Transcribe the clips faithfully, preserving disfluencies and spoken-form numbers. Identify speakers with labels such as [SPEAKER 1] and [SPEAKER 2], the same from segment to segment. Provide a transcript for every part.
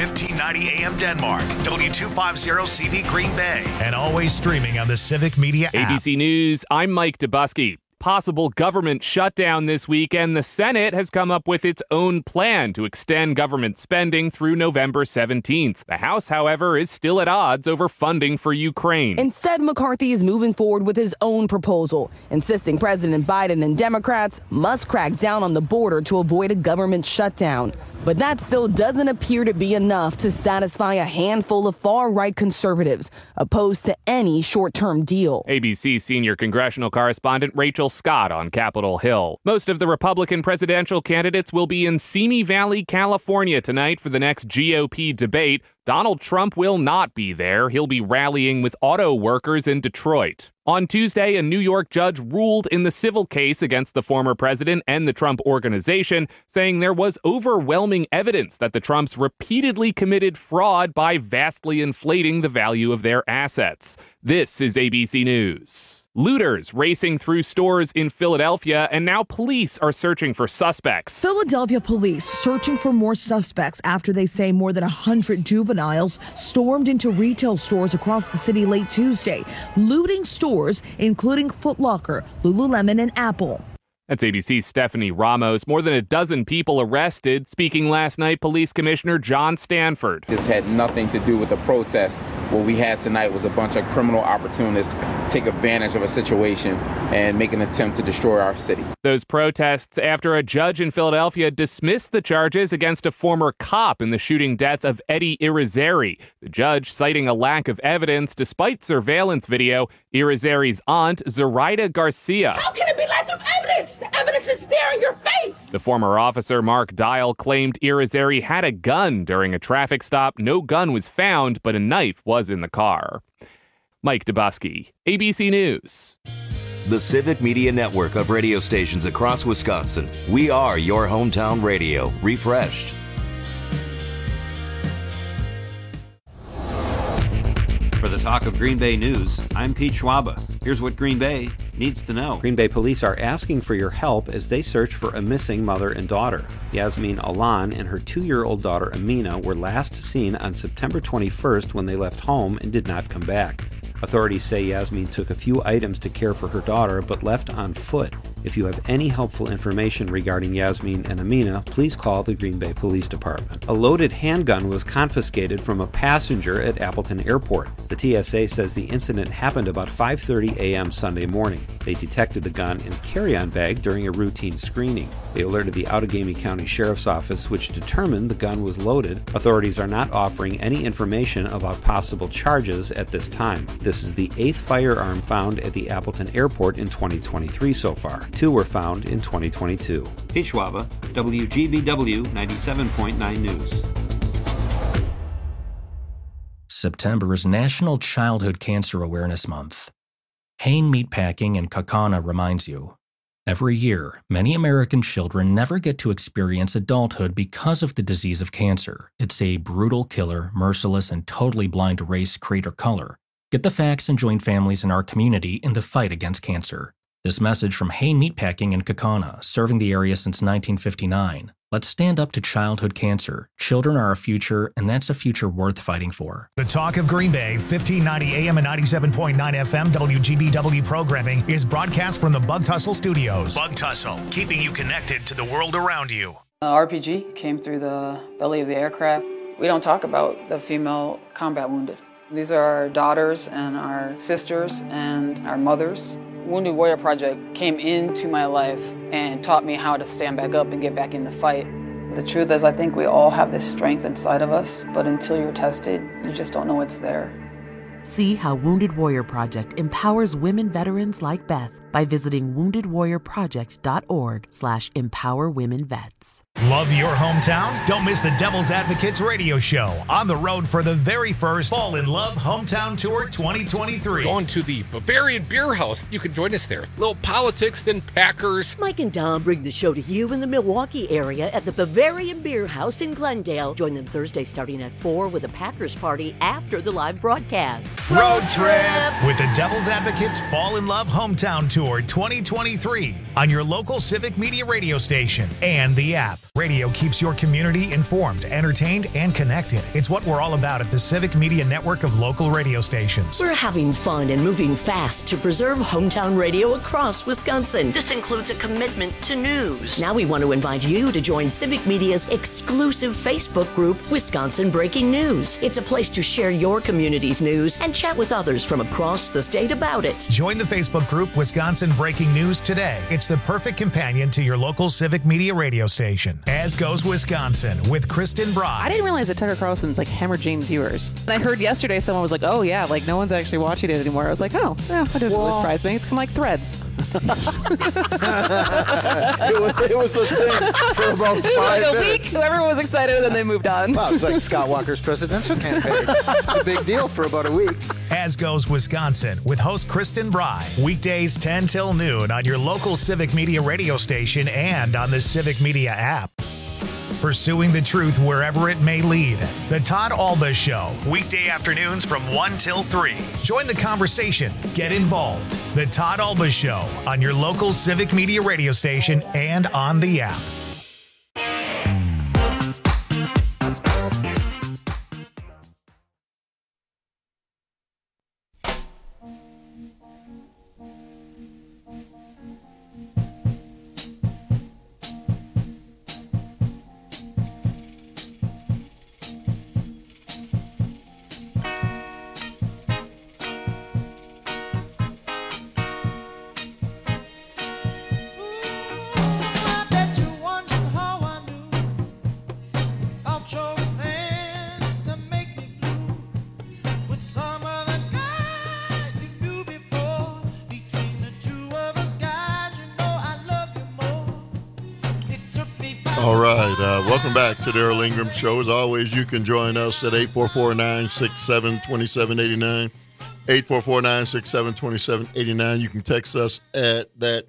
[SPEAKER 1] fifteen ninety A M Denmark, W two fifty C V Green Bay, and always streaming on the Civic Media app.
[SPEAKER 2] A B C News, I'm Mike Dubusky. Possible government shutdown this weekend. The Senate has come up with its own plan to extend government spending through November seventeenth. The House, however, is still at odds over funding for Ukraine.
[SPEAKER 3] Instead, McCarthy is moving forward with his own proposal, insisting President Biden and Democrats must crack down on the border to avoid a government shutdown. But that still doesn't appear to be enough to satisfy a handful of far-right conservatives opposed to any short-term deal.
[SPEAKER 2] A B C senior congressional correspondent Rachel Scott on Capitol Hill. Most of the Republican presidential candidates will be in Simi Valley, California tonight for the next G O P debate. Donald Trump will not be there. He'll be rallying with auto workers in Detroit. On Tuesday, a New York judge ruled in the civil case against the former president and the Trump Organization, saying there was overwhelming evidence that the Trumps repeatedly committed fraud by vastly inflating the value of their assets. This is A B C News. Looters racing through stores in Philadelphia, and now police are searching for suspects.
[SPEAKER 4] Philadelphia police searching for more suspects after they say more than one hundred juveniles stormed into retail stores across the city late Tuesday, looting stores including Foot Locker, Lululemon, and Apple.
[SPEAKER 2] That's A B C's Stephanie Ramos. More than a dozen people arrested. Speaking last night, Police Commissioner John Stanford.
[SPEAKER 5] This had nothing to do with the protest. What we had tonight was a bunch of criminal opportunists take advantage of a situation and make an attempt to destroy our city.
[SPEAKER 2] Those protests after a judge in Philadelphia dismissed the charges against a former cop in the shooting death of Eddie Irizarry. The judge citing a lack of evidence despite surveillance video. Irizarry's aunt, Zoraida Garcia.
[SPEAKER 6] How can it be lack of evidence? The evidence is there in your face.
[SPEAKER 2] The former officer, Mark Dial, claimed Irizarry had a gun during a traffic stop. No gun was found, but a knife was in the car. Mike Dubusky, A B C News.
[SPEAKER 7] The Civic Media Network of radio stations across Wisconsin. We are your hometown radio, refreshed.
[SPEAKER 8] For the Talk of Green Bay News, I'm Pete Schwaba. Here's what Green Bay needs to know.
[SPEAKER 9] Green Bay police are asking for your help as they search for a missing mother and daughter. Yasmin Alan and her two-year-old daughter Amina were last seen on September twenty-first when they left home and did not come back. Authorities say Yasmin took a few items to care for her daughter but left on foot. If you have any helpful information regarding Yasmin and Amina, please call the Green Bay Police Department. A loaded handgun was confiscated from a passenger at Appleton Airport. The T S A says the incident happened about five thirty a.m. Sunday morning. They detected the gun in a carry-on bag during a routine screening. They alerted the Outagamie County Sheriff's Office, which determined the gun was loaded. Authorities are not offering any information about possible charges at this time. This is the eighth firearm found at the Appleton Airport in twenty twenty-three so far. Two were found in twenty twenty-two.
[SPEAKER 8] Pete Schwaba, W G B W ninety-seven point nine News.
[SPEAKER 10] September is National Childhood Cancer Awareness Month. Hain Meatpacking in Kaukauna reminds you, every year, many American children never get to experience adulthood because of the disease of cancer. It's a brutal killer, merciless, and totally blind to race, creed, or color. Get the facts and join families in our community in the fight against cancer. This message from Hain Meatpacking in Kaukauna, serving the area since nineteen fifty-nine. Let's stand up to childhood cancer. Children are our future, and that's a future worth fighting for.
[SPEAKER 1] The Talk of Green Bay, fifteen ninety A M and ninety-seven point nine F M W G B W programming is broadcast from the Bug Tussle Studios. Bug Tussle, keeping you connected to the world around you.
[SPEAKER 11] Uh, R P G came through the belly of the aircraft. We don't talk about the female combat wounded. These are our daughters and our sisters and our mothers. Wounded Warrior Project came into my life and taught me how to stand back up and get back in the fight. The truth is, I think we all have this strength inside of us, but until you're tested, you just don't know it's there.
[SPEAKER 12] See how Wounded Warrior Project empowers women veterans like Beth by visiting wounded warrior project dot org slash empower women vets.
[SPEAKER 1] Love your hometown? Don't miss the Devil's Advocates radio show on the road for the very first Fall in Love Hometown Tour twenty twenty-three.
[SPEAKER 13] Going to the Bavarian Beer House. You can join us there. Little politics, then Packers.
[SPEAKER 14] Mike and Dom bring the show to you in the Milwaukee area at the Bavarian Beer House in Glendale. Join them Thursday starting at four with a Packers party after the live broadcast.
[SPEAKER 1] Road trip with the Devil's Advocates Fall in Love Hometown Tour. Tour twenty twenty-three on your local Civic Media radio station and the app. Radio keeps your community informed, entertained, and connected. It's what we're all about at the Civic Media network of local radio stations.
[SPEAKER 14] We're having fun and moving fast to preserve hometown radio across Wisconsin. This includes a commitment to news. Now we want to invite you to join Civic Media's exclusive Facebook group, Wisconsin Breaking News. It's a place to share your community's news and chat with others from across the state about it.
[SPEAKER 1] Join the Facebook group Wisconsin Breaking News today. It's the perfect companion to your local Civic Media radio station. As Goes Wisconsin with Kristen Broad.
[SPEAKER 15] I didn't realize that Tucker Carlson's like hemorrhaging viewers. And I heard yesterday someone was like, oh yeah, like no one's actually watching it anymore. I was like, oh, yeah, that doesn't really surprise me. It's kind of like Threads.
[SPEAKER 16] it, was, it was a thing for about
[SPEAKER 15] it was
[SPEAKER 16] five
[SPEAKER 15] like a
[SPEAKER 16] minutes.
[SPEAKER 15] week. Everyone was excited and then they moved on.
[SPEAKER 16] Wow, it's like Scott Walker's presidential campaign. It's a big deal for about a week.
[SPEAKER 1] As Goes Wisconsin with host Kristen Bry. Weekdays ten till noon on your local Civic Media radio station and on the Civic Media app. Pursuing the truth wherever it may lead. The Todd Alba Show. Weekday afternoons from one till three. Join the conversation. Get involved. The Todd Alba Show on your local Civic Media radio station and on the app.
[SPEAKER 17] All right. Uh, welcome back to the Earl Ingram Show. As always, you can join us at eight four four, nine six seven, two seven eight nine. eight four four, nine six seven, two seven eight nine. You can text us at that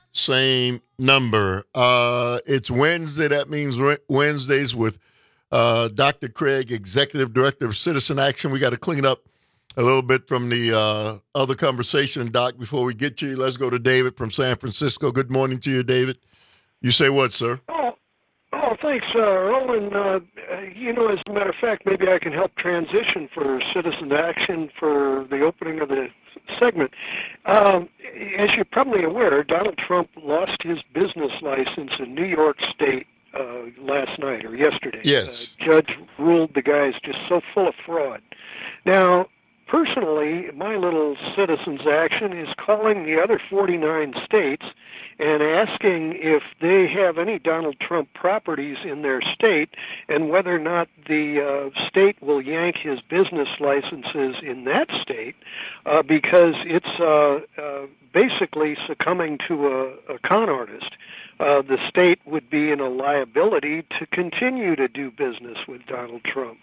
[SPEAKER 17] same number. Uh, it's Wednesday. That means Wednesdays with uh, Doctor Craig, Executive Director of Citizen Action. We got to clean up a little bit from the uh, other conversation, Doc, before we get to you. Let's go to David from San Francisco. Good morning to you, David. You say what, sir?
[SPEAKER 18] Oh, oh thanks, uh, Earl. And, uh, you know, as a matter of fact, maybe I can help transition for Citizen Action for the opening of the segment. Um, as you're probably aware, Donald Trump lost his business license in New York State uh, last night or yesterday.
[SPEAKER 17] Yes.
[SPEAKER 18] Uh, judge ruled the guy's just so full of fraud. Now, personally, my little Citizens Action is calling the other forty-nine states and asking if they have any Donald Trump properties in their state and whether or not the uh, state will yank his business licenses in that state uh, because it's uh, uh, basically succumbing to a, a con artist. Uh, the state would be in a liability to continue to do business with Donald Trump.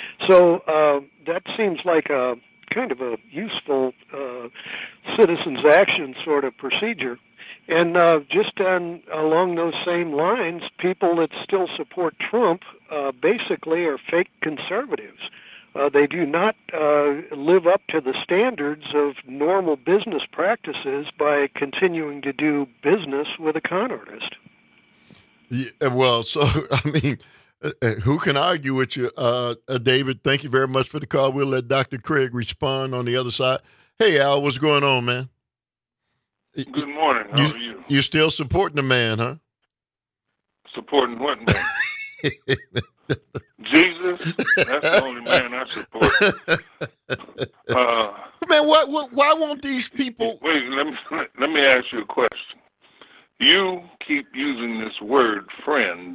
[SPEAKER 18] So uh, that seems like a kind of a useful uh, citizens' action sort of procedure. And uh, just on along those same lines, people that still support Trump uh, basically are fake conservatives. Uh, they do not uh, live up to the standards of normal business practices by continuing to do business with a con artist.
[SPEAKER 17] Yeah, well, so, I mean, uh, who can argue with you, uh, uh, David? Thank you very much for the call. We'll let Doctor Craig respond on the other side. Hey, Al, what's going on, man?
[SPEAKER 19] Good morning. How
[SPEAKER 17] you,
[SPEAKER 19] are you?
[SPEAKER 17] You still supporting the man, huh?
[SPEAKER 19] Supporting what man? Jesus? That's the only man I support. Uh,
[SPEAKER 17] man, what, what, why won't these people...
[SPEAKER 19] Wait, let me, let me ask you a question. You keep using this word friend,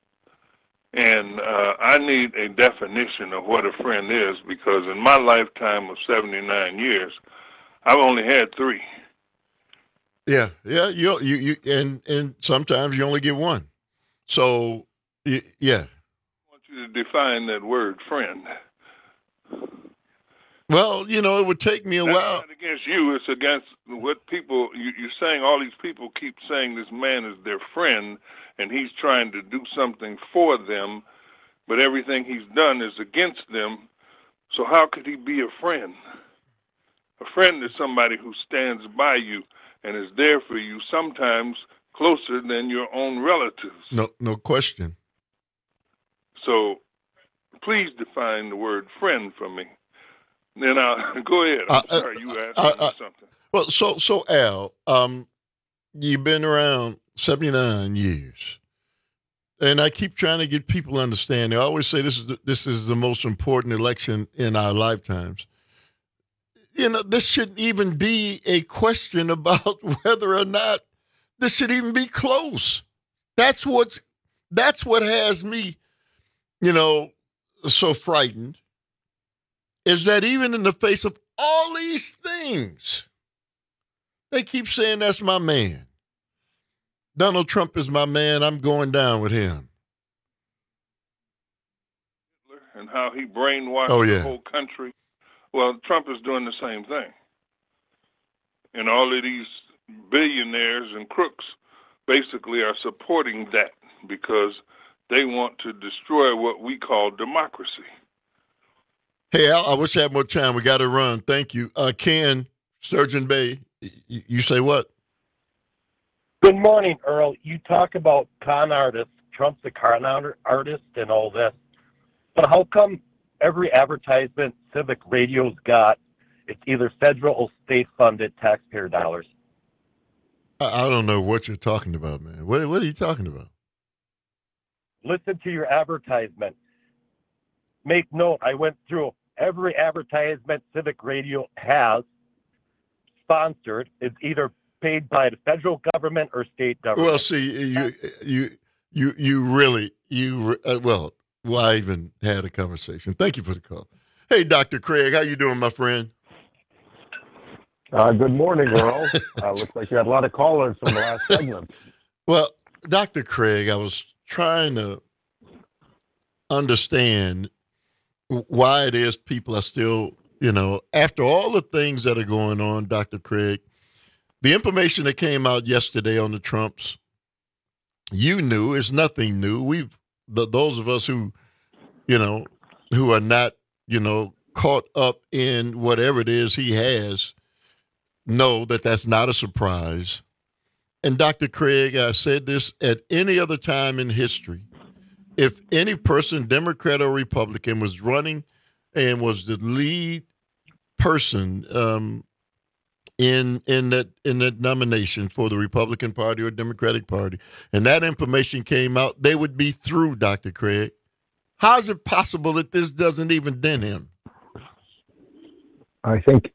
[SPEAKER 19] and uh, I need a definition of what a friend is, because in my lifetime of seventy-nine years, I've only had three.
[SPEAKER 17] Yeah, yeah, you you you, and and sometimes you only get one. So, y- yeah.
[SPEAKER 19] I want you to define that word, friend.
[SPEAKER 17] Well, you know, it would take me a
[SPEAKER 19] That's
[SPEAKER 17] while.
[SPEAKER 19] not against you. It's against what people. You, you're saying all these people keep saying this man is their friend, and he's trying to do something for them, but everything he's done is against them. So how could he be a friend? A friend is somebody who stands by you and is there for you sometimes closer than your own relatives.
[SPEAKER 17] No, no question.
[SPEAKER 19] So please define the word friend for me. Then I'll go ahead. I'm
[SPEAKER 17] Uh,
[SPEAKER 19] sorry, you asked
[SPEAKER 17] uh,
[SPEAKER 19] me
[SPEAKER 17] uh,
[SPEAKER 19] something.
[SPEAKER 17] Well, so so Al, um, you've been around seventy-nine years, and I keep trying to get people to understand. I always say this is the, this is the most important election in our lifetimes. You know, this shouldn't even be a question about whether or not this should even be close. That's what's that's what has me, you know, so frightened. Is that even in the face of all these things, they keep saying that's my man. Donald Trump is my man. I'm going down with him.
[SPEAKER 19] And how he brainwashed
[SPEAKER 17] Oh, yeah.
[SPEAKER 19] the whole country. Well, Trump is doing the same thing. And all of these billionaires and crooks basically are supporting that because they want to destroy what we call democracy.
[SPEAKER 17] Hey, Al, I wish I had more time. We got to run. Thank you. Uh, Ken, Sturgeon Bay, y- you say what?
[SPEAKER 20] Good morning, Earl. You talk about con artists. Trump's a con art- artist and all this. But how come every advertisement Civic Radio's got, it's either federal or state-funded taxpayer dollars?
[SPEAKER 17] I, I don't know what you're talking about, man. What, what are you talking about?
[SPEAKER 20] Listen to your advertisement. Make note, I went through every advertisement Civic Radio has sponsored. It's either paid by the federal government or state government.
[SPEAKER 17] Well, see, you you you you really you uh, well, well, I even had a conversation. Thank you for the call. Hey, Doctor Craig, how you doing, my friend?
[SPEAKER 21] Uh, good morning, Earl. uh, looks like you had a lot of callers from the last segment.
[SPEAKER 17] Well, Doctor Craig, I was trying to understand why it is people are still, you know, after all the things that are going on, Doctor Craig, the information that came out yesterday on the Trumps, you knew is nothing new. We've, the, those of us who, you know, who are not, you know, caught up in whatever it is he has, know that that's not a surprise. And Doctor Craig, I said this at any other time in history. If any person, Democrat or Republican, was running and was the lead person um, in in that in that nomination for the Republican Party or Democratic Party, and that information came out, they would be through, Doctor Craig. How is it possible that this doesn't even dent him?
[SPEAKER 21] I think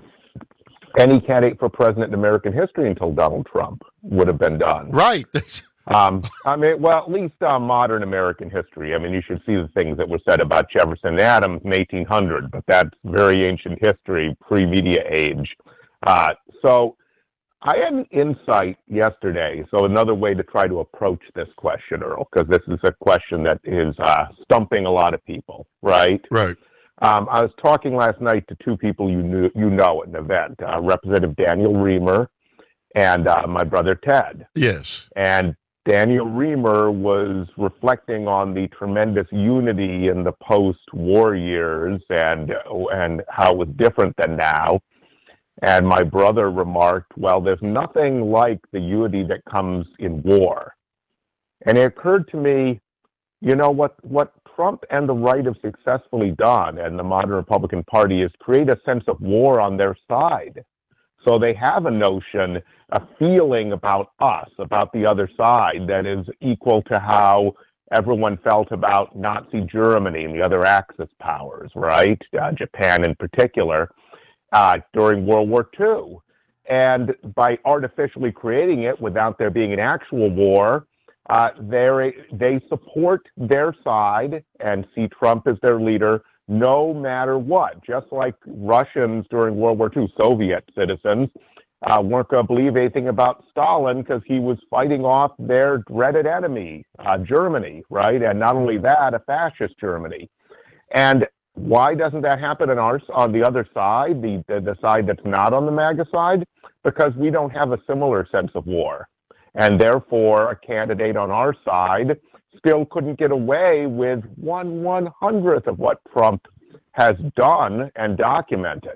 [SPEAKER 21] any candidate for president in American history until Donald Trump would have been done.
[SPEAKER 17] Right. That's
[SPEAKER 21] Um, I mean, well, at least uh, modern American history. I mean, you should see the things that were said about Jefferson and Adams in eighteen hundred, but that's very ancient history, pre-media age. Uh, so I had an insight yesterday. So another way to try to approach this question, Earl, because this is a question that is uh, stumping a lot of people, right?
[SPEAKER 17] Right.
[SPEAKER 21] Um, I was talking last night to two people you knew, you know at an event, uh, Representative Daniel Reamer and uh, my brother Ted.
[SPEAKER 17] Yes.
[SPEAKER 21] And Daniel Reamer was reflecting on the tremendous unity in the post-war years and and how it was different than now. And my brother remarked, well, there's nothing like the unity that comes in war. And it occurred to me, you know, what, what Trump and the right have successfully done, and the modern Republican Party, is create a sense of war on their side. So they have a notion, a feeling about us, about the other side, that is equal to how everyone felt about Nazi Germany and the other Axis powers, right? Uh, Japan in particular, uh, during World War Two. And by artificially creating it without there being an actual war, uh, they support their side and see Trump as their leader, no matter what. Just like Russians during World War Two, Soviet citizens, uh, weren't going to believe anything about Stalin because he was fighting off their dreaded enemy, uh, Germany, right? And not only that, a fascist Germany. And why doesn't that happen on our, on the other side, the, the, the side that's not on the MAGA side? Because we don't have a similar sense of war. And therefore, a candidate on our side still couldn't get away with one one hundredth of what Trump has done and documented.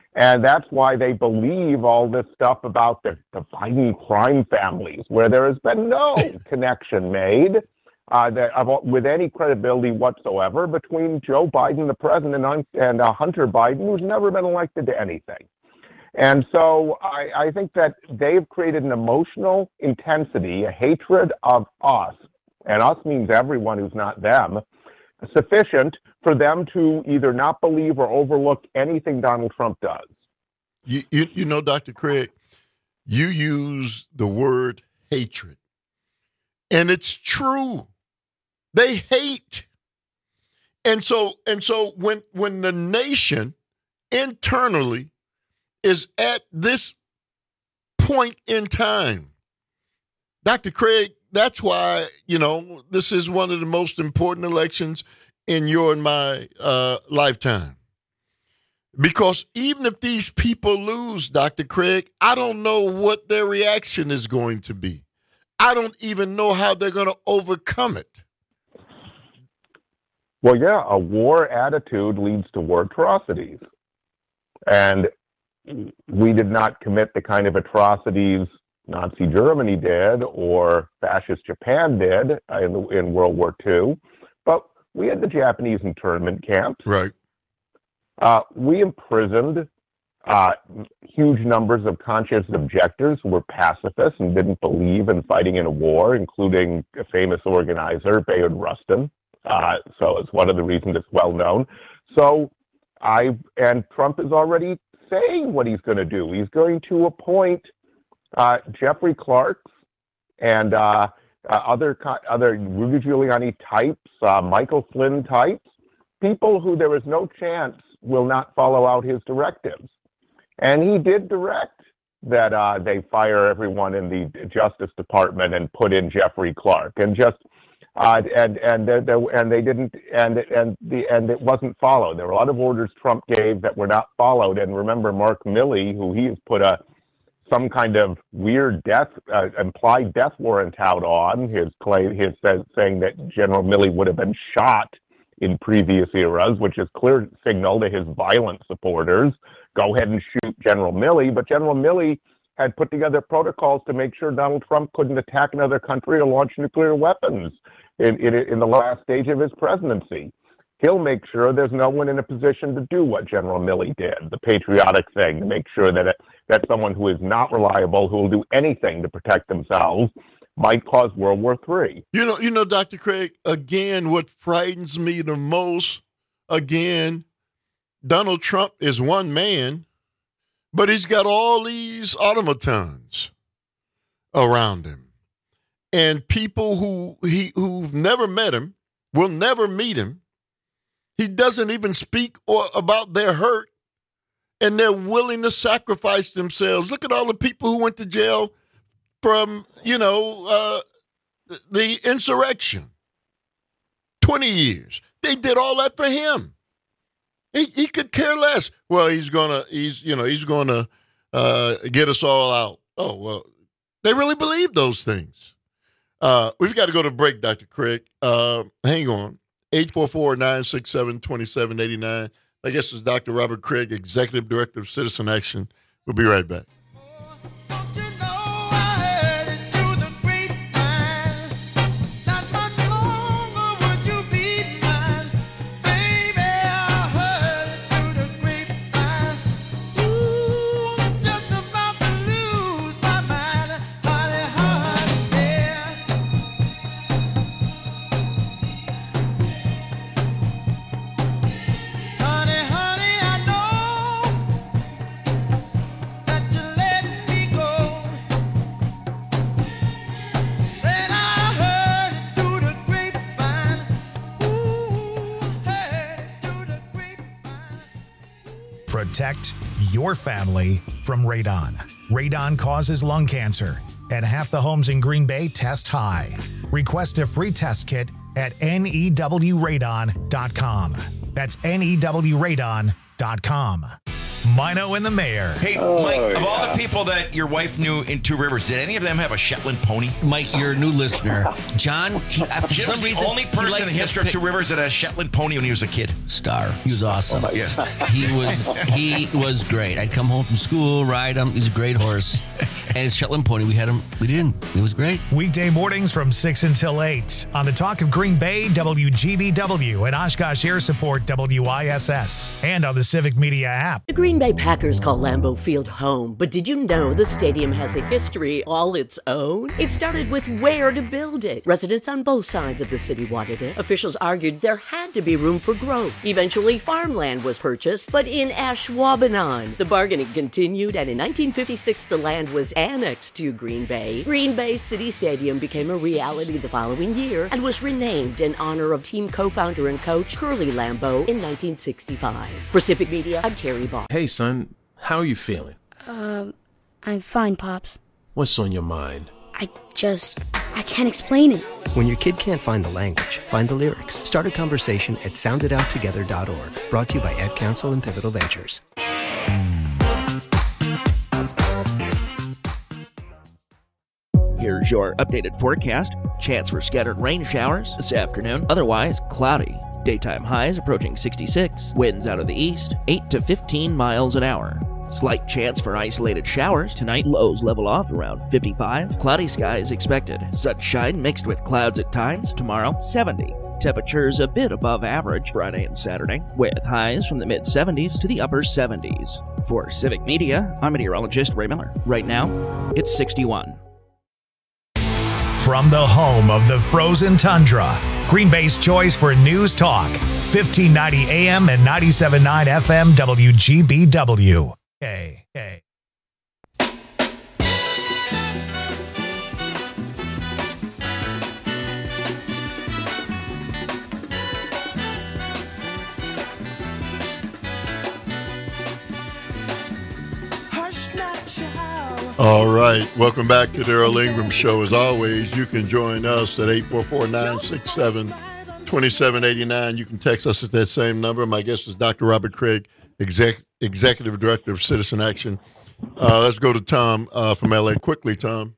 [SPEAKER 21] And that's why they believe all this stuff about the, the Biden crime families, where there has been no connection made uh, that, of, with any credibility whatsoever between Joe Biden, the president, and uh, Hunter Biden, who's never been elected to anything. And so I, I think that they've created an emotional intensity, a hatred of us, and us means everyone who's not them, sufficient for them to either not believe or overlook anything Donald Trump does.
[SPEAKER 17] You, you, you know, Doctor Craig, you use the word hatred, and it's true. They hate. And so, and so when, when the nation internally is at this point in time, Doctor Craig, that's why, you know, this is one of the most important elections in your and my uh, lifetime. Because even if these people lose, Doctor Craig, I don't know what their reaction is going to be. I don't even know how they're going to overcome it.
[SPEAKER 21] Well, yeah, a war attitude leads to war atrocities. And we did not commit the kind of atrocities Nazi Germany did or fascist Japan did in, the, in World War Two, but we had the Japanese internment camps.
[SPEAKER 17] Right.
[SPEAKER 21] Uh, we imprisoned uh, huge numbers of conscientious objectors who were pacifists and didn't believe in fighting in a war, including a famous organizer, Bayard Rustin. Uh, so it's one of the reasons it's well known. So I and Trump is already saying what he's going to do. He's going to appoint uh, Jeffrey Clarks and uh, uh, other other Rudy Giuliani types, uh, Michael Flynn types, people who there is no chance will not follow out his directives. And he did direct that uh, they fire everyone in the Justice Department and put in Jeffrey Clark, and just uh, and and they, they, and they didn't and and the and it wasn't followed. There were a lot of orders Trump gave that were not followed. And remember, Mark Milley, who he has put a some kind of weird death uh, implied death warrant out on his claim, his uh, saying that General Milley would have been shot in previous eras, which is clear signal to his violent supporters. Go ahead and shoot General Milley. But General Milley had put together protocols to make sure Donald Trump couldn't attack another country or launch nuclear weapons in, in, in the last stage of his presidency. He'll make sure there's no one in a position to do what General Milley did, the patriotic thing, to make sure that it, that someone who is not reliable, who will do anything to protect themselves, might cause World War Three.
[SPEAKER 17] You know, you know, Doctor Craig, again, what frightens me the most, again, Donald Trump is one man, but he's got all these automatons around him. And people who he who've never met him, will never meet him. He doesn't even speak or about their hurt, and they're willing to sacrifice themselves. Look at all the people who went to jail from, you know, uh, the insurrection. twenty years. They did all that for him. He, he could care less. Well, he's gonna, he's, you know, he's gonna uh, get us all out. Oh, well, they really believe those things. Uh, we've got to go to break, Doctor Craig. Uh, hang on. eight four four, nine six seven, two seven eight nine. I guess it's Doctor Robert Craig, Executive Director of Citizen Action. We'll be right back.
[SPEAKER 1] Protect your family from radon. Radon causes lung cancer, and half the homes in Green Bay test high. Request a free test kit at N E W radon dot com. That's N E W radon dot com. Mino and the Mayor.
[SPEAKER 3] Hey,
[SPEAKER 1] Oh,
[SPEAKER 3] Mike, of
[SPEAKER 1] yeah.
[SPEAKER 3] all the people that your wife knew in Two Rivers, did any of them have a Shetland pony?
[SPEAKER 22] Mike, you're a new listener. John, he, uh, for
[SPEAKER 3] Jim
[SPEAKER 22] some
[SPEAKER 3] was the
[SPEAKER 22] reason,
[SPEAKER 3] only
[SPEAKER 22] he
[SPEAKER 3] person in
[SPEAKER 22] likes
[SPEAKER 3] the
[SPEAKER 22] to
[SPEAKER 3] history of
[SPEAKER 22] pick-
[SPEAKER 3] Two Rivers that had a Shetland pony when he was a kid.
[SPEAKER 22] Star. He was awesome.
[SPEAKER 3] Oh, yeah.
[SPEAKER 22] He was he was great. I'd come home from school, ride him. He's a great horse. And his Shetland pony, we had him, we didn't. It was great.
[SPEAKER 1] Weekday mornings from six until eight on the Talk of Green Bay, W G B W, and Oshkosh Air Support, W I S S, and on the Civic Media app.
[SPEAKER 14] The Green Bay Packers call Lambeau Field home, but did you know the stadium has a history all its own? It started with where to build it. Residents on both sides of the city wanted it. Officials argued there had to be room for growth. Eventually, farmland was purchased, but in Ashwaubenon. The bargaining continued, and in nineteen fifty-six, the land was annexed to Green Bay. Green Bay City Stadium became a reality the following year and was renamed in honor of team co-founder and coach Curly Lambeau in nineteen sixty-five. For Civic Media, I'm Terry Barr.
[SPEAKER 23] Hey, son, how are you feeling?
[SPEAKER 24] Um, I'm fine, Pops.
[SPEAKER 23] What's on your mind?
[SPEAKER 24] I just, I can't explain it.
[SPEAKER 25] When your kid can't find the language, find the lyrics. Start a conversation at sound it out together dot org. Brought to you by Ed Council and Pivotal Ventures.
[SPEAKER 26] Here's your updated forecast. Chance for scattered rain showers this afternoon. Otherwise, cloudy. Daytime highs approaching sixty-six. Winds out of the east, eight to fifteen miles an hour. Slight chance for isolated showers. Tonight, lows level off around fifty-five. Cloudy skies expected. Sunshine mixed with clouds at times. Tomorrow, seventy. Temperatures a bit above average Friday and Saturday, with highs from the mid seventies to the upper seventies. For Civic Media, I'm meteorologist Ray Miller. Right now, it's sixty-one.
[SPEAKER 1] From the home of the frozen tundra, Green Bay's choice for news talk, fifteen ninety A M and ninety-seven point nine F M W G B W. Hey, hey.
[SPEAKER 17] All right. Welcome back to the Earl Ingram Show. As always, you can join us at eight four four, nine six seven, two seven eight nine. You can text us at that same number. My guest is Doctor Robert Craig, exec, Executive Director of Citizen Action. Uh, let's go to Tom uh, from L A. Quickly, Tom.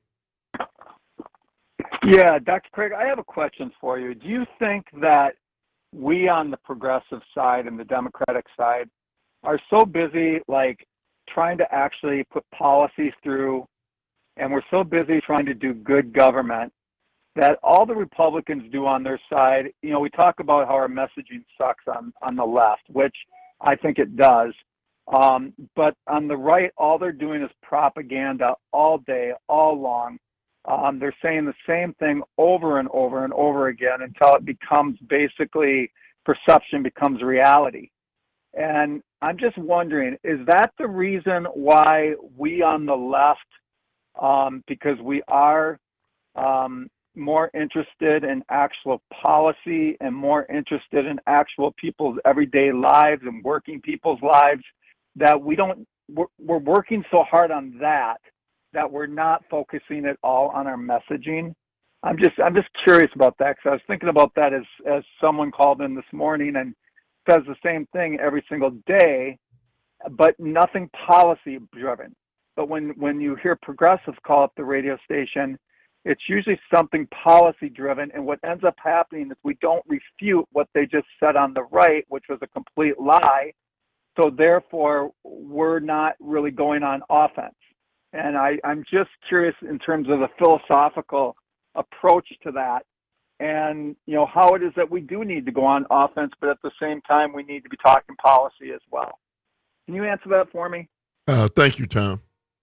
[SPEAKER 27] Yeah, Doctor Craig, I have a question for you. Do you think that we on the progressive side and the Democratic side are so busy, like, trying to actually put policies through, and we're so busy trying to do good government that all the Republicans do on their side, you know, we talk about how our messaging sucks on, on the left, which I think it does. Um, but on the right, all they're doing is propaganda all day, all long. Um, they're saying the same thing over and over and over again until it becomes basically perception becomes reality. And I'm just wondering, is that the reason why we on the left, um, because we are um, more interested in actual policy and more interested in actual people's everyday lives and working people's lives, that we don't, we're, we're working so hard on that, that we're not focusing at all on our messaging? I'm just, I'm just curious about that, because I was thinking about that as, as someone called in this morning and says the same thing every single day, but nothing policy driven. But when, when you hear progressives call up the radio station, it's usually something policy driven. And what ends up happening is we don't refute what they just said on the right, which was a complete lie. So therefore, we're not really going on offense. And I, I'm just curious in terms of the philosophical approach to that. And, you know, how it is that we do need to go on offense, but at the same time, we need to be talking policy as well. Can you answer that for me?
[SPEAKER 17] Uh, thank you, Tom.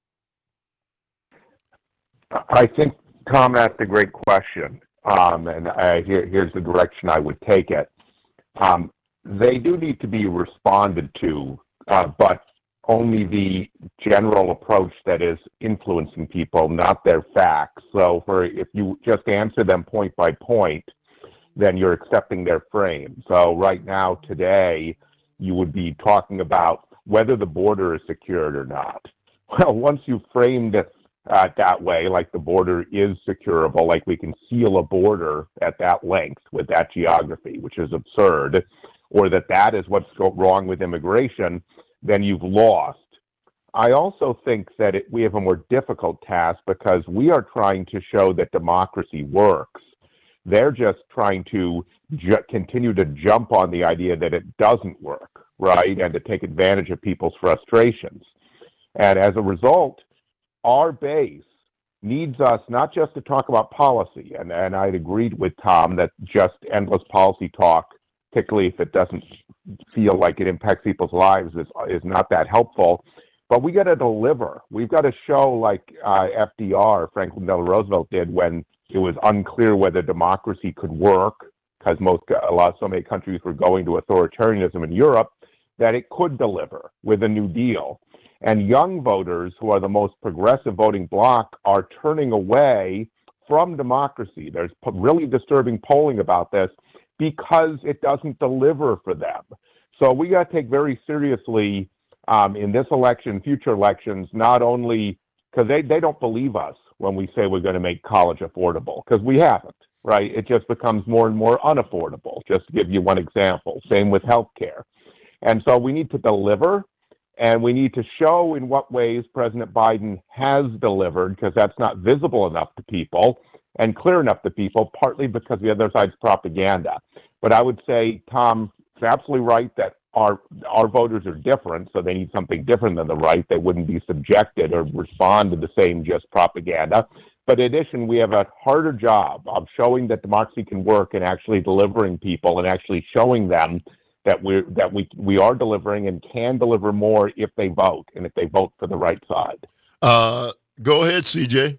[SPEAKER 21] I think, Tom, that's a great question. Um, and I, here, here's the direction I would take it. Um, they do need to be responded to, uh, but only the general approach that is influencing people, not their facts. So for if you just answer them point by point, then you're accepting their frame. So right now, today, you would be talking about whether the border is secured or not. Well, once you framed it uh, that way, like the border is securable, like we can seal a border at that length with that geography, which is absurd, or that that is what's wrong with immigration, then you've lost. I also think that it, we have a more difficult task because we are trying to show that democracy works. They're just trying to ju- continue to jump on the idea that it doesn't work, right, and to take advantage of people's frustrations. And as a result, our base needs us not just to talk about policy, and, and I'd agreed with Tom that just endless policy talk, particularly if it doesn't feel like it impacts people's lives, is, is not that helpful. But we got to deliver. We've got to show, like uh, F D R, Franklin Delano Roosevelt, did when it was unclear whether democracy could work, because most a lot so many countries were going to authoritarianism in Europe, that it could deliver with a New Deal. And young voters, who are the most progressive voting bloc, are turning away from democracy. There's p- really disturbing polling about this because it doesn't deliver for them. So we got to take very seriously um, in this election, future elections, not only because they, they don't believe us when we say we're going to make college affordable, because we haven't, right? It just becomes more and more unaffordable, just to give you one example. Same with healthcare. And so we need to deliver. And we need to show in what ways President Biden has delivered, because that's not visible enough to people and clear enough to people, partly because the other side's propaganda. But I would say Tom is absolutely right that our our voters are different, so they need something different than the right. They wouldn't be subjected or respond to the same just propaganda. But in addition, we have a harder job of showing that democracy can work and actually delivering people and actually showing them that we're that we we are delivering and can deliver more if they vote and if they vote for the right side.
[SPEAKER 17] Uh, go ahead, C J.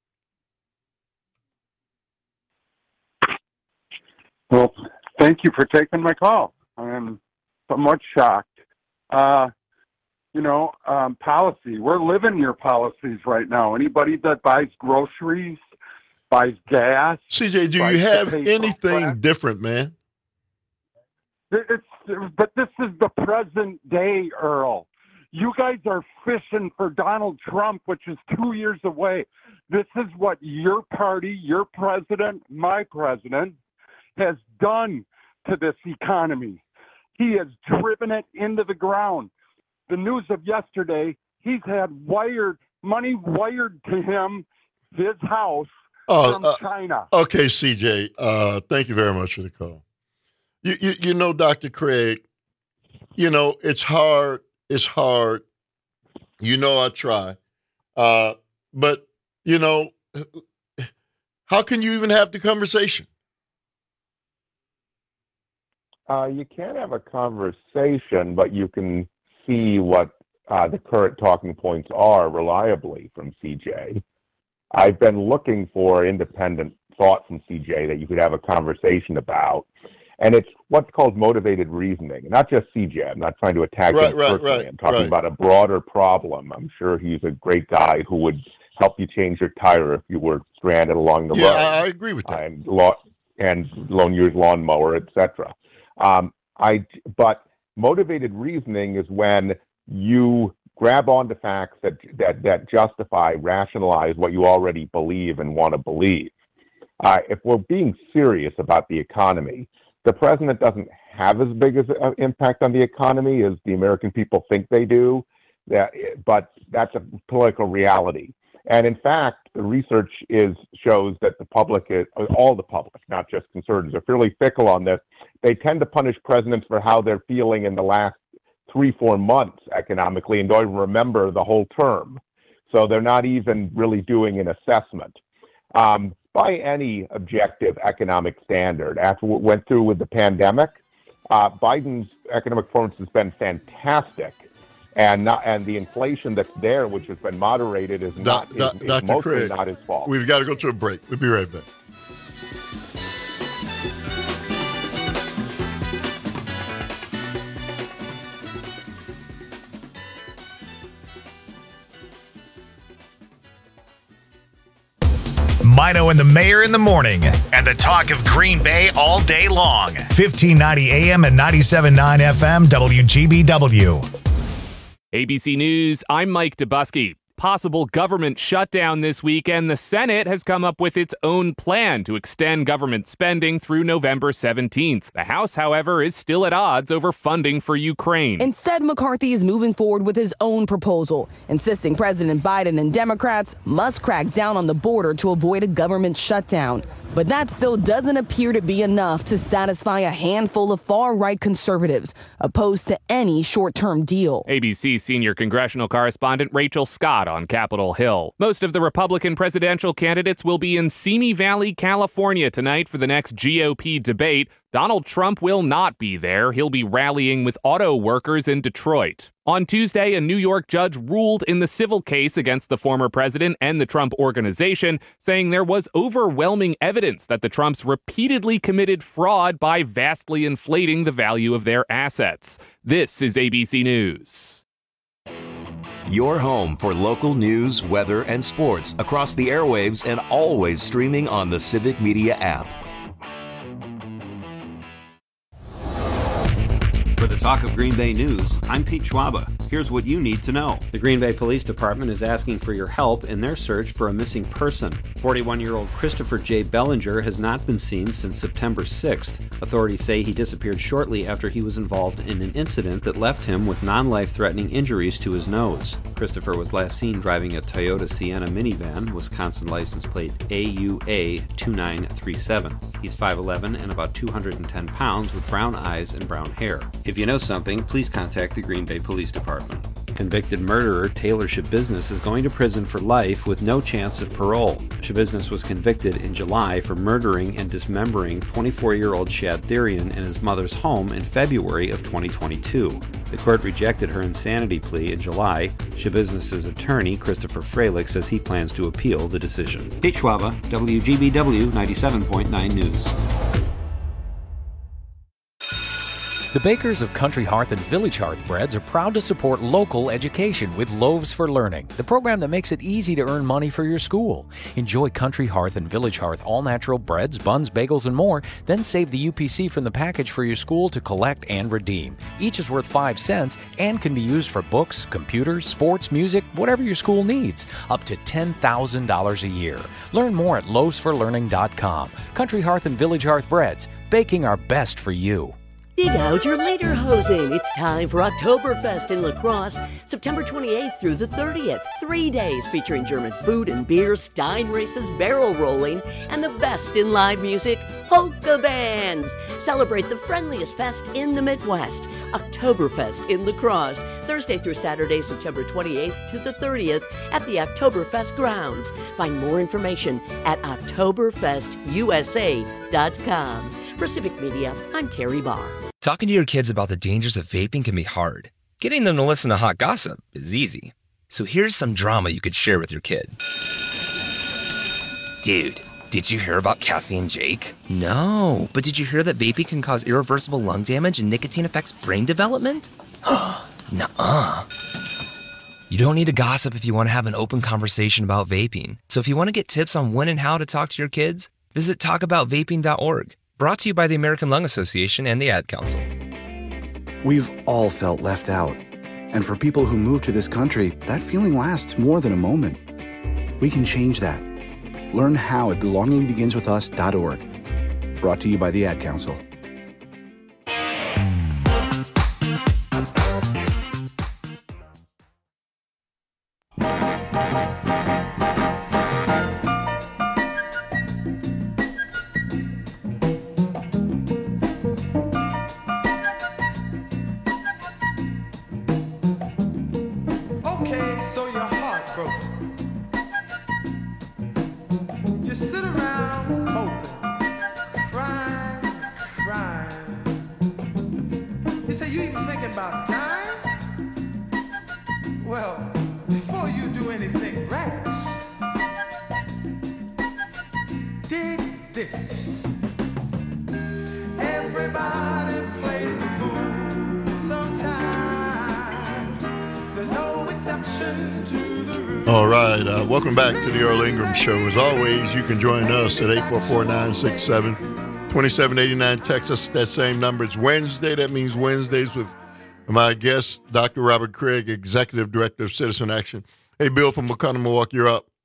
[SPEAKER 2] Well, thank you for taking my call. I'm somewhat shocked. Uh, you know, um, policy. We're living your policies right now. Anybody that buys groceries, buys gas.
[SPEAKER 17] C J, do you have anything different, man?
[SPEAKER 2] It's, but this is the present day, Earl. You guys are fishing for Donald Trump, which is two years away. This is what your party, your president, my president, has done to this economy. He has driven it into the ground. The news of yesterday, he's had wired money wired to him, his house,
[SPEAKER 17] oh,
[SPEAKER 2] from
[SPEAKER 17] uh,
[SPEAKER 2] China.
[SPEAKER 17] Okay, C J, uh, thank you very much for the call. You, you, you know, Doctor Craig, you know, it's hard. It's hard. You know, I try. Uh, but, you know, how can you even have the conversation?
[SPEAKER 21] Uh, you can't have a conversation, but you can see what uh, the current talking points are reliably from C J. I've been looking for independent thought from C J that you could have a conversation about. And it's what's called motivated reasoning, not just C J. I'm not trying to attack
[SPEAKER 17] right,
[SPEAKER 21] him
[SPEAKER 17] right,
[SPEAKER 21] personally.
[SPEAKER 17] right,
[SPEAKER 21] I'm talking
[SPEAKER 17] right.
[SPEAKER 21] about a broader problem. I'm sure he's a great guy who would help you change your tire if you were stranded along the
[SPEAKER 17] yeah,
[SPEAKER 21] road.
[SPEAKER 17] Yeah, I agree with that.
[SPEAKER 21] And, law, and loan year's lawnmower, et cetera. Um, I, but motivated reasoning is when you grab onto facts that, that, that justify, rationalize what you already believe and want to believe. Uh, if we're being serious about the economy, the president doesn't have as big as an impact on the economy as the American people think they do, that, but that's a political reality. And in fact, the research is shows that the public, is, all the public, not just conservatives, are fairly fickle on this. They tend to punish presidents for how they're feeling in the last three, four months economically and don't even remember the whole term. So they're not even really doing an assessment. Um, by any objective economic standard, after what went through with the pandemic, uh, Biden's economic performance has been fantastic. And not, and the inflation that's there, which has been moderated, is not
[SPEAKER 17] Do,
[SPEAKER 21] is,
[SPEAKER 17] do,
[SPEAKER 21] is
[SPEAKER 17] Doctor
[SPEAKER 21] mostly
[SPEAKER 17] Craig,
[SPEAKER 21] not his fault.
[SPEAKER 17] We've got to go to a break. We'll be right back.
[SPEAKER 1] Mino and the Mayor in the morning, and the talk of Green Bay all day long. fifteen ninety A M and ninety-seven point nine F M W G B W.
[SPEAKER 4] A B C News, I'm Mike Dubusky. possible government shutdown this week, and the Senate has come up with its own plan to extend government spending through November seventeenth. The House, however, is still at odds over funding for Ukraine.
[SPEAKER 5] Instead, McCarthy is moving forward with his own proposal, insisting President Biden and Democrats must crack down on the border to avoid a government shutdown. But that still doesn't appear to be enough to satisfy a handful of far-right conservatives opposed to any short-term deal.
[SPEAKER 4] A B C senior congressional correspondent Rachel Scott on Capitol Hill. Most of the Republican presidential candidates will be in Simi Valley, California tonight for the next G O P debate. Donald Trump will not be there. He'll be rallying with auto workers in Detroit. On Tuesday, a New York judge ruled in the civil case against the former president and the Trump Organization, saying there was overwhelming evidence that the Trumps repeatedly committed fraud by vastly inflating the value of their assets. This is A B C News.
[SPEAKER 6] Your home for local news, weather, and sports across the airwaves and always streaming on the Civic Media app.
[SPEAKER 7] For the Talk of Green Bay News, I'm Pete Schwaba. Here's what you need to know.
[SPEAKER 8] The Green Bay Police Department is asking for your help in their search for a missing person. forty-one-year-old Christopher J. Bellinger has not been seen since September sixth. Authorities say he disappeared shortly after he was involved in an incident that left him with non-life-threatening injuries to his nose. Christopher was last seen driving a Toyota Sienna minivan, Wisconsin license plate A U A two nine three seven. He's five eleven and about two hundred ten pounds with brown eyes and brown hair. If you know something, please contact the Green Bay Police Department. Convicted murderer Taylor Schabusiness is going to prison for life with no chance of parole. Schabusiness was convicted in July for murdering and dismembering twenty-four-year-old Shad Therian in his mother's home in February of twenty twenty-two. The court rejected her insanity plea in July. Schabusiness's attorney, Christopher Freilich, says he plans to appeal the decision. Pete Schwaba, W G B W ninety-seven point nine News.
[SPEAKER 9] The bakers of Country Hearth and Village Hearth Breads are proud to support local education with Loaves for Learning, the program that makes it easy to earn money for your school. Enjoy Country Hearth and Village Hearth all-natural breads, buns, bagels, and more, then save the U P C from the package for your school to collect and redeem. Each is worth five cents and can be used for books, computers, sports, music, whatever your school needs, up to ten thousand dollars a year. Learn more at loaves for learning dot com. Country Hearth and Village Hearth Breads, baking our best for you.
[SPEAKER 14] Dig out your lederhosen. It's time for Oktoberfest in La Crosse, September twenty-eighth through the thirtieth. Three days featuring German food and beer, Stein races, barrel rolling, and the best in live music, polka bands. Celebrate the friendliest fest in the Midwest, Oktoberfest in La Crosse, Thursday through Saturday, September twenty-eighth to the thirtieth at the Oktoberfest grounds. Find more information at oktoberfest u s a dot com. For Civic Media, I'm Terry Barr.
[SPEAKER 10] Talking to your kids about the dangers of vaping can be hard. Getting them to listen to hot gossip is easy. So here's some drama you could share with your kid. Dude, did you hear about Cassie and Jake? No, but did you hear that vaping can cause irreversible lung damage and nicotine affects brain development? Nuh-uh. You don't need to gossip if you want to have an open conversation about vaping. So if you want to get tips on when and how to talk to your kids, visit talk about vaping dot org. Brought to you by the American Lung Association and the Ad Council.
[SPEAKER 28] We've all felt left out. And for people who move to this country, that feeling lasts more than a moment. We can change that. Learn how at belonging begins with us dot org. Brought to you by the Ad Council.
[SPEAKER 17] All right, uh, welcome back to the Earl Ingram Show. As always, you can join us at eight four four, nine six seven, two seven eight nine. Text us that same number. It's Wednesday. That means Wednesdays with my guest, Doctor Robert Craig, Executive Director of Citizen Action. Hey, Bill from McConnell, Milwaukee, you're up.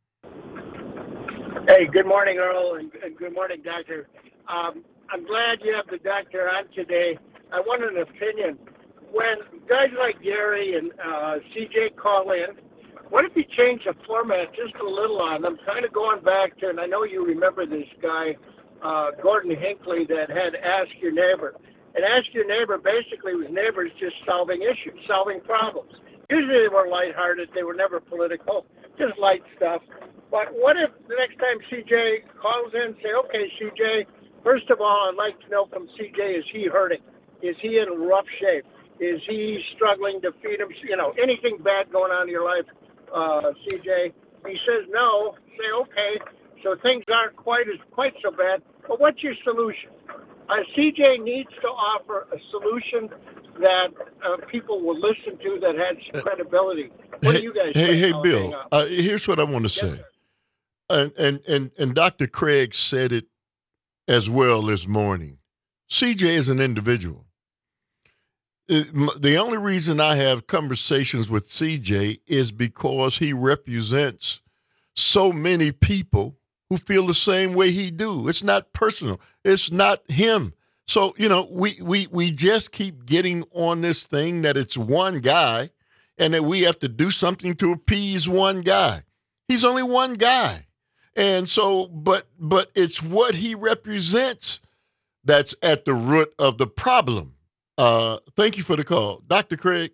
[SPEAKER 11] Hey, good morning, Earl, and and good morning, Doctor. Um, I'm glad you have the doctor on today. I want an opinion. When guys like Gary and uh, C J call in, what if you change the format just a little on them, kind of going back to, and I know you remember this guy, uh, Gordon Hinckley, that had Ask Your Neighbor. And Ask Your Neighbor basically was neighbors just solving issues, solving problems. Usually they were lighthearted. They were never political, just light stuff. But what if the next time C J calls in, say, okay, C J, first of all, I'd like to know from C J, is he hurting? Is he in rough shape? Is he struggling to feed him? You know, anything bad going on in your life, uh, C J? He says no. Say, okay, so things aren't quite as quite so bad. But what's your solution? Uh, C J needs to offer a solution that uh, people will listen to that has credibility. What
[SPEAKER 17] hey,
[SPEAKER 11] do you guys
[SPEAKER 17] Hey,
[SPEAKER 11] think?
[SPEAKER 17] hey,
[SPEAKER 11] I'll
[SPEAKER 17] Bill,
[SPEAKER 11] hang up.
[SPEAKER 17] uh, here's what I want to say. And, and, and, and Doctor Craig said it as well this morning. C J is an individual. It, m- the only reason I have conversations with C J is because he represents so many people who feel the same way he do. It's not personal. It's not him. So, you know, we, we, we just keep getting on this thing that it's one guy and that we have to do something to appease one guy. He's only one guy. And so, but but it's what he represents that's at the root of the problem. Uh, thank you for the call. Doctor Craig.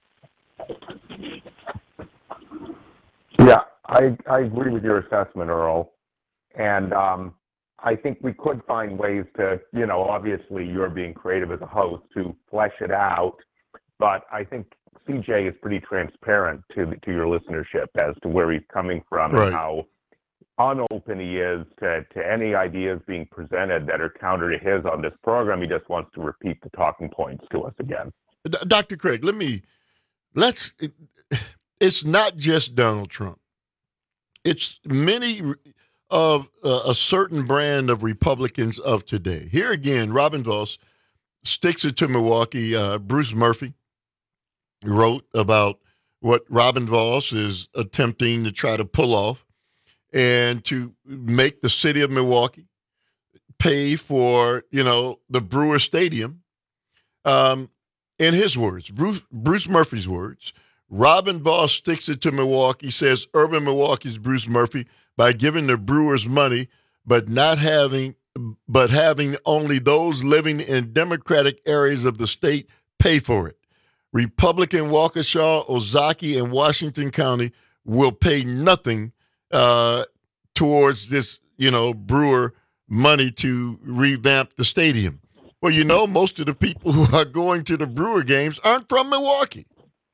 [SPEAKER 21] Yeah, I, I agree with your assessment, Earl. And um, I think we could find ways to, you know, obviously you're being creative as a host to flesh it out. But I think C J is pretty transparent to to your listenership as to where he's coming from
[SPEAKER 17] Right.
[SPEAKER 21] and how unopen he is to, to any ideas being presented that are counter to his on this program. He just wants to repeat the talking points to us again.
[SPEAKER 17] D- Doctor Craig, let me, let's, it, it's not just Donald Trump. It's many of uh, a certain brand of Republicans of today. Here again, Robin Voss sticks it to Milwaukee. Uh, Bruce Murphy wrote about what Robin Voss is attempting to try to pull off and to make the city of Milwaukee pay for, you know, the Brewer Stadium. Um, in his words, Bruce, Bruce Murphy's words, Robin Voss sticks it to Milwaukee, says urban Milwaukee's Bruce Murphy, by giving the Brewers money, but not having, but having only those living in Democratic areas of the state pay for it. Republican Waukesha, Ozaukee, and Washington County will pay nothing uh, towards this, you know, Brewer money to revamp the stadium. Well, you know, most of the people who are going to the Brewer games aren't from Milwaukee.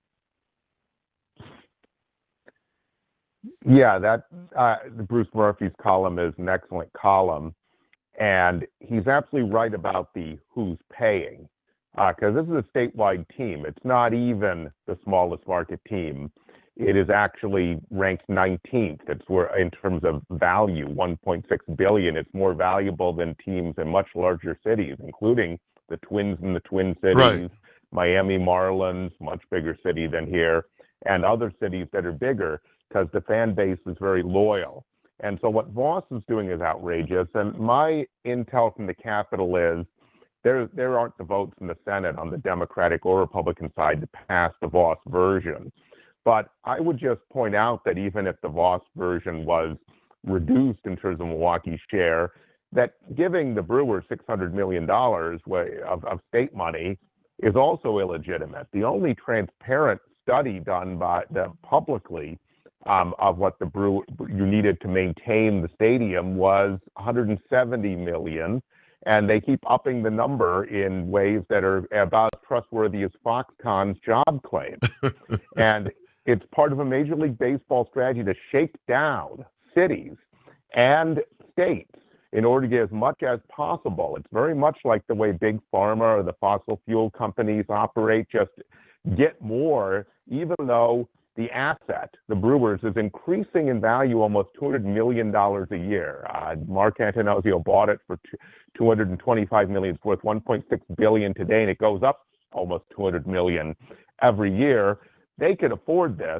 [SPEAKER 21] Yeah, that uh, Bruce Murphy's column is an excellent column, and he's absolutely right about the who's paying, because uh, this is a statewide team. It's not even the smallest market team. It is actually ranked nineteenth. It's where, in terms of value, one point six billion dollars. It's more valuable than teams in much larger cities, including the Twins in the Twin Cities,
[SPEAKER 17] Right.
[SPEAKER 21] Miami Marlins, much bigger city than here, and other cities that are bigger, because the fan base is very loyal. And so what Voss is doing is outrageous. And my intel from the Capitol is there there aren't the votes in the Senate on the Democratic or Republican side to pass the Voss version. But I would just point out that even if the Voss version was reduced in terms of Milwaukee's share, that giving the Brewers six hundred million dollars of, of state money is also illegitimate. The only transparent study done by the publicly um, of what the brew you needed to maintain the stadium was one hundred seventy million dollars, and they keep upping the number in ways that are about as trustworthy as Foxconn's job claim. And it's part of a Major League Baseball strategy to shake down cities and states in order to get as much as possible. It's very much like the way Big Pharma or the fossil fuel companies operate, just get more, even though the asset, the Brewers, is increasing in value almost two hundred million dollars a year. Uh, Mark Antonosio bought it for two hundred twenty-five million dollars. It's worth one point six billion dollars today, and it goes up almost two hundred million dollars every year. They can afford this,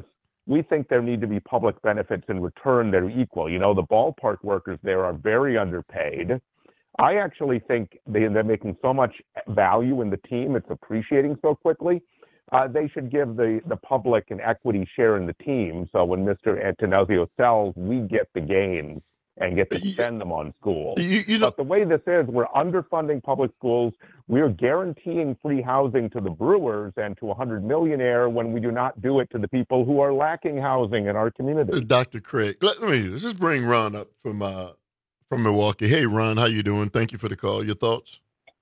[SPEAKER 21] we think there need to be public benefits in return that are equal. You know, the ballpark workers there are very underpaid. I actually think they, they're making so much value in the team, it's appreciating so quickly. Uh, they should give the, the public an equity share in the team. So when Mister Attanasio sells, we get the gains and get to spend them on schools. You, you know, but the way this is, we're underfunding public schools. We're guaranteeing free housing to the Brewers and to a hundred millionaire when we do not do it to the people who are lacking housing in our community.
[SPEAKER 17] Doctor Craig, let me let's just bring Ron up from uh, from Milwaukee. Hey, Ron, how you doing? Thank you for the call. Your thoughts?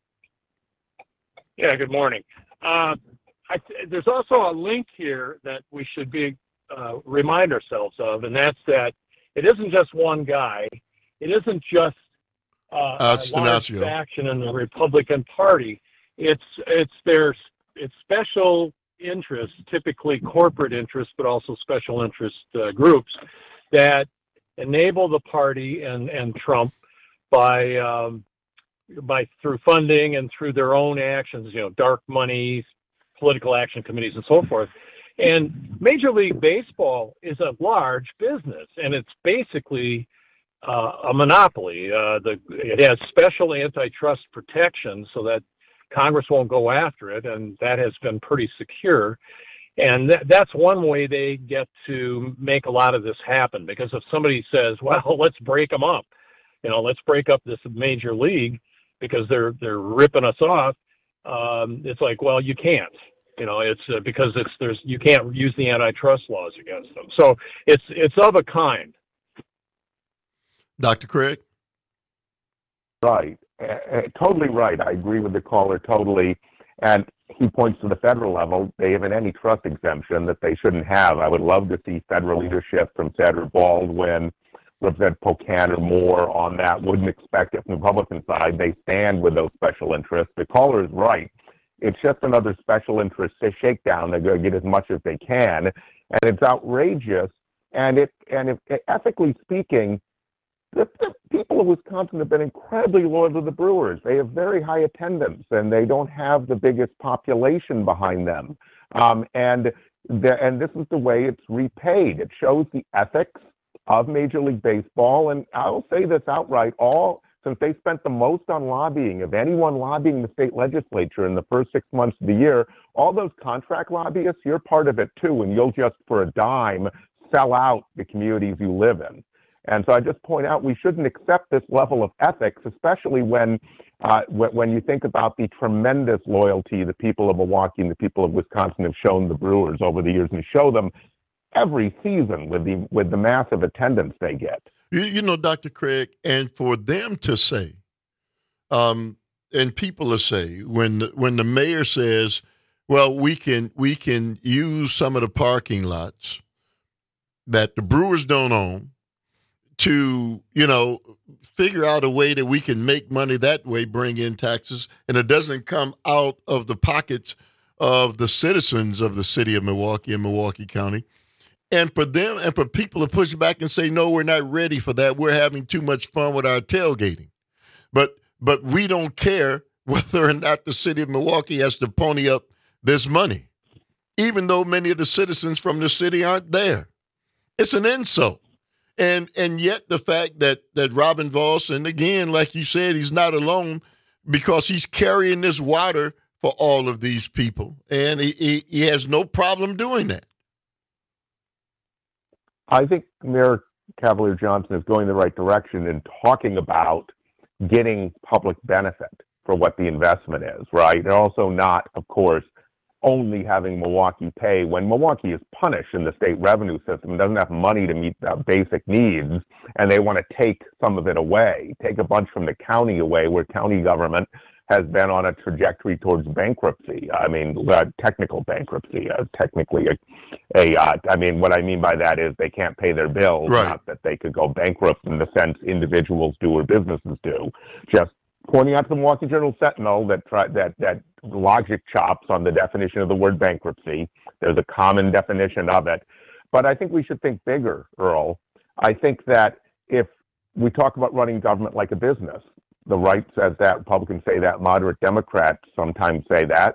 [SPEAKER 3] Yeah, good morning. Uh, I th- there's also a link here that we should be uh, remind ourselves of, and that's that it isn't just one guy. It isn't just uh,
[SPEAKER 17] uh,
[SPEAKER 3] a large faction in the Republican Party. It's it's their it's special interests, typically corporate interests, but also special interest uh, groups that enable the party and, and Trump by um, by through funding and through their own actions. You know, dark money, political action committees, and so forth. And Major League Baseball is a large business, and it's basically uh, a monopoly. Uh, the, it has special antitrust protections so that Congress won't go after it, and that has been pretty secure. And th- that's one way they get to make a lot of this happen, because if somebody says, well, let's break them up, you know, let's break up this major league because they're they're ripping us off, um, it's like, well, you can't. You know, it's uh, because it's there's you can't use the antitrust laws against them. So it's it's of a kind.
[SPEAKER 17] Doctor Craig?
[SPEAKER 21] Right. Uh, totally right. I agree with the caller totally. And he points to the federal level. They have an antitrust exemption that they shouldn't have. I would love to see federal leadership from Senator Baldwin, Representative Pocan, or more on that. Wouldn't expect it from the Republican side. They stand with those special interests. The caller is right. It's just another special interest shakedown. They're going to get as much as they can, and it's outrageous. And it and if, ethically speaking, the, the people of Wisconsin have been incredibly loyal to the Brewers. They have very high attendance, and they don't have the biggest population behind them. Um, and the, and this is the way it's repaid. It shows the ethics of Major League Baseball, and I will say this outright: all. Since they spent the most on lobbying of anyone lobbying the state legislature in the first six months of the year, all those contract lobbyists, you're part of it too, and you'll just, for a dime, sell out the communities you live in. And so I just point out we shouldn't accept this level of ethics, especially when, uh, when you think about the tremendous loyalty the people of Milwaukee and the people of Wisconsin have shown the Brewers over the years, and show them every season with the with the massive attendance they get.
[SPEAKER 17] You, you know, Doctor Craig, and for them to say, um, and people to say, when the, when the mayor says, well, we can we can use some of the parking lots that the Brewers don't own to, you know, figure out a way that we can make money that way, bring in taxes, and it doesn't come out of the pockets of the citizens of the city of Milwaukee and Milwaukee County. And for them and for people to push back and say, no, we're not ready for that. We're having too much fun with our tailgating. But but we don't care whether or not the city of Milwaukee has to pony up this money, even though many of the citizens from the city aren't there. It's an insult. And and yet the fact that, that Robin Vos, and again, like you said, he's not alone because he's carrying this water for all of these people. And he, he, he has no problem doing that.
[SPEAKER 21] I think Mayor Cavalier Johnson is going the right direction in talking about getting public benefit for what the investment is, right? And also not, of course, only having Milwaukee pay when Milwaukee is punished in the state revenue system and doesn't have money to meet the basic needs, and they want to take some of it away, take a bunch from the county away, where county government has been on a trajectory towards bankruptcy. I mean, uh, technical bankruptcy, uh, technically a, a uh, I mean, what I mean by that is they can't pay their bills, right. Not that they could go bankrupt in the sense individuals do or businesses do. Just pointing out to the Milwaukee Journal Sentinel that try, that that logic chops on the definition of the word bankruptcy. There's a common definition of it. But I think we should think bigger, Earl. I think that if we talk about running government like a business, the right says that, Republicans say that, moderate Democrats sometimes say that.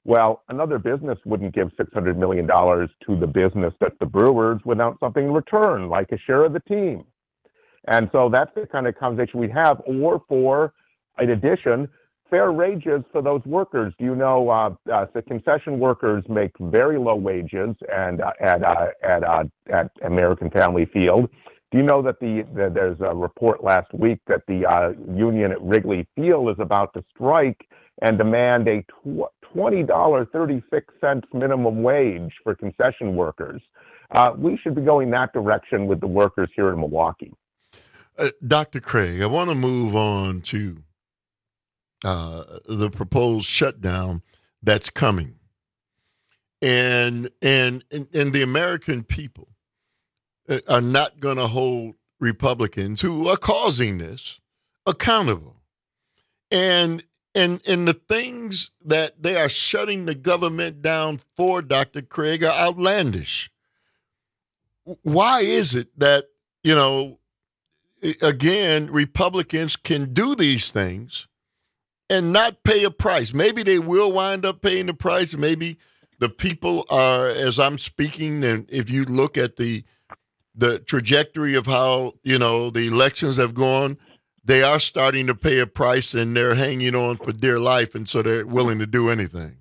[SPEAKER 21] Well, another business wouldn't give six hundred million dollars to the business that's the Brewers without something in return, like a share of the team. And so that's the kind of conversation we have. Or for, in addition, fair wages for those workers. Do you know uh, uh, the concession workers make very low wages and uh, at uh, at uh, at American Family Field? Do you know that the, the there's a report last week that the uh, union at Wrigley Field is about to strike and demand a twenty dollars and thirty-six cents minimum wage for concession workers? Uh, we should be going that direction with the workers here in Milwaukee.
[SPEAKER 17] Uh, Doctor Craig, I want to move on to uh, the proposed shutdown that's coming. And, and, and, and the American people are not going to hold Republicans who are causing this accountable. And, and, and the things that they are shutting the government down for, Doctor Craig, are outlandish. Why is it that, you know, again, Republicans can do these things and not pay a price? Maybe they will wind up paying the price. Maybe the people are, as I'm speaking, and if you look at the the trajectory of how, you know, the elections have gone, they are starting to pay a price and they're hanging on for dear life, and so they're willing to do anything.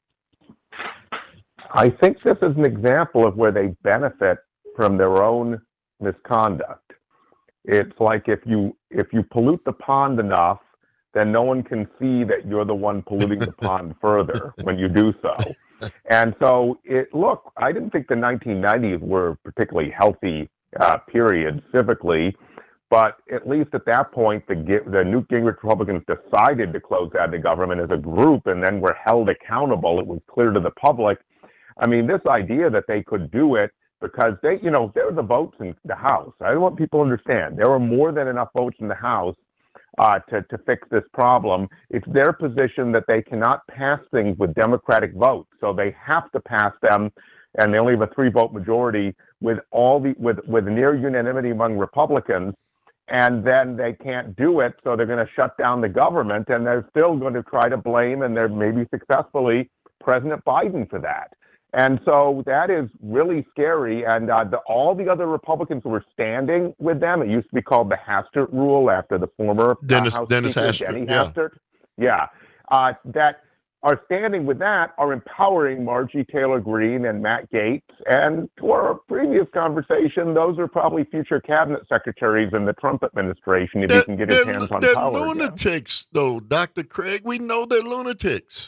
[SPEAKER 21] I think this is an example of where they benefit from their own misconduct. It's like if you if you pollute the pond enough, then no one can see that you're the one polluting the pond further when you do so. And so, it look, I didn't think the nineteen nineties were a particularly healthy uh, period civically, but at least at that point, the, the Newt Gingrich Republicans decided to close out the government as a group and then were held accountable. It was clear to the public. I mean, this idea that they could do it because they, you know, there were the votes in the House. I want people to understand there were more than enough votes in the House uh, to, to fix this problem. It's their position that they cannot pass things with Democratic votes, so they have to pass them, and they only have a three-vote majority with all the with with near unanimity among Republicans. And then they can't do it, so they're going to shut down the government, and they're still going to try to blame, and they're maybe successfully, President Biden for that. And so that is really scary. And uh, the, all the other Republicans who were standing with them, it used to be called the Hastert rule after the former
[SPEAKER 17] Dennis,
[SPEAKER 21] uh, House
[SPEAKER 17] Dennis
[SPEAKER 21] Speaker,
[SPEAKER 17] Hastert,
[SPEAKER 21] Denny
[SPEAKER 17] yeah.
[SPEAKER 21] Hastert. Yeah. Uh, that are standing with that are empowering Marjorie Taylor Greene and Matt Gaetz. And to our previous conversation, those are probably future cabinet secretaries in the Trump administration if
[SPEAKER 17] they're,
[SPEAKER 21] he can get his hands on
[SPEAKER 17] they're
[SPEAKER 21] power.
[SPEAKER 17] They're lunatics, again. though, Doctor Craig. We know they're lunatics.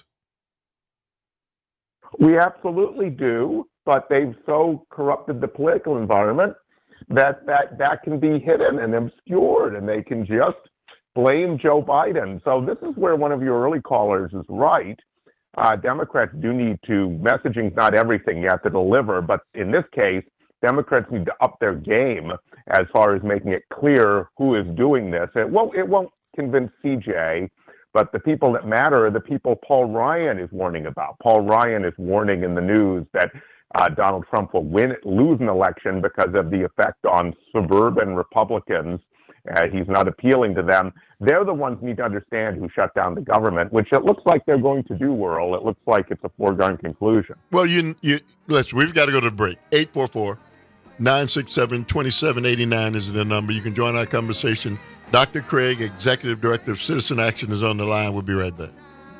[SPEAKER 21] We absolutely do, but they've so corrupted the political environment that that, that can be hidden and obscured, and they can just blame Joe Biden. So this is where one of your early callers is right. Uh, Democrats do need to, messaging's not everything you have to deliver, but in this case, Democrats need to up their game as far as making it clear who is doing this. It won't, it won't convince C J, but the people that matter are the people Paul Ryan is warning about. Paul Ryan is warning in the news that uh, Donald Trump will win, lose an election because of the effect on suburban Republicans. Uh, he's not appealing to them. They're the ones who need to understand who shut down the government, which it looks like they're going to do, Earl. It looks like it's a foregone conclusion.
[SPEAKER 17] Well, you, you listen, we've got to go to the break. eight four four, nine six seven, two seven eight nine is the number. You can join our conversation. Doctor Craig, Executive Director of Citizen Action, is on the line. We'll be right back.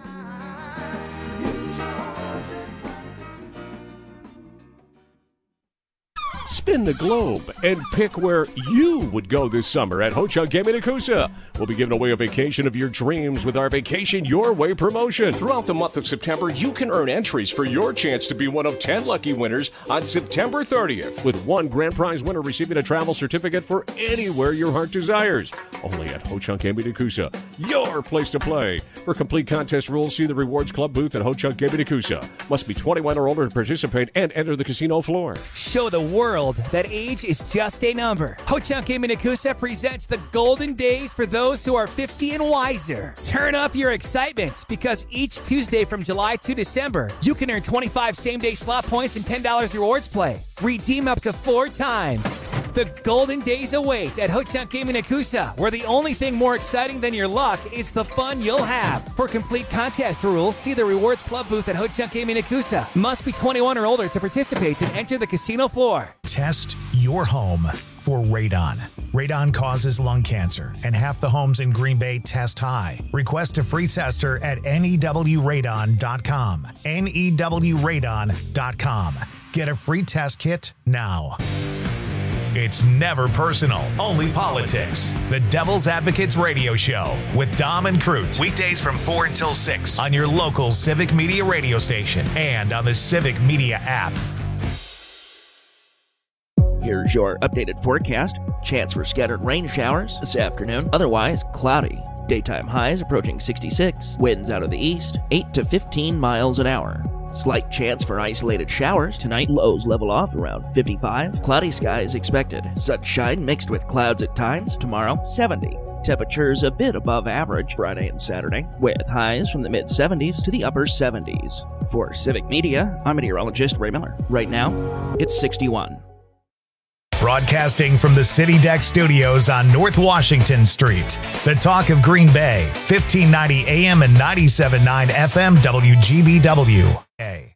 [SPEAKER 12] Spin the globe and pick where you would go this summer at Ho-Chunk Gaming Nakusa. We'll be giving away a vacation of your dreams with our Vacation Your Way promotion. Throughout the month of September, you can earn entries for your chance to be one of ten lucky winners on September thirtieth, with one grand prize winner receiving a travel certificate for anywhere your heart desires. Only at Ho-Chunk Gaming Nakusa, your place to play. For complete contest rules, see the Rewards Club booth at Ho-Chunk Gaming Nakusa. Must be twenty-one or older to participate and enter the casino floor.
[SPEAKER 13] Show the world that age is just a number. Ho-Chunk Gaming Nakusa presents the golden days for those who are fifty and wiser. Turn up your excitement because each Tuesday from July to December, you can earn twenty-five same-day slot points and ten dollars rewards play. Redeem up to four times. The golden days await at Ho-Chunk Gaming Nakusa, where the only thing more exciting than your luck is the fun you'll have. For complete contest rules, see the Rewards Club booth at Ho-Chunk Gaming Nakusa. Must be twenty-one or older to participate and enter the casino floor.
[SPEAKER 1] Test your home for radon. Radon causes lung cancer, and half the homes in Green Bay test high. Request a free tester at N E W radon dot com. N E W radon dot com. Get a free test kit now. It's never personal, only politics. The Devil's Advocates Radio Show with Dom and Crute. Weekdays from four until six on your local Civic Media radio station and on the Civic Media app.
[SPEAKER 26] Here's your updated forecast. Chance for scattered rain showers this afternoon. Otherwise, cloudy. Daytime highs approaching sixty-six. Winds out of the east, eight to fifteen miles an hour. Slight chance for isolated showers tonight. Lows level off around fifty-five. Cloudy skies expected. Sunshine mixed with clouds at times. Tomorrow, seventy. Temperatures a bit above average Friday and Saturday, with highs from the mid seventies to the upper seventies. For Civic Media, I'm meteorologist Ray Miller. Right now, it's sixty-one.
[SPEAKER 1] Broadcasting from the City Deck Studios on North Washington Street. The talk of Green Bay, fifteen ninety A M and ninety-seven point nine F M W G B W. A.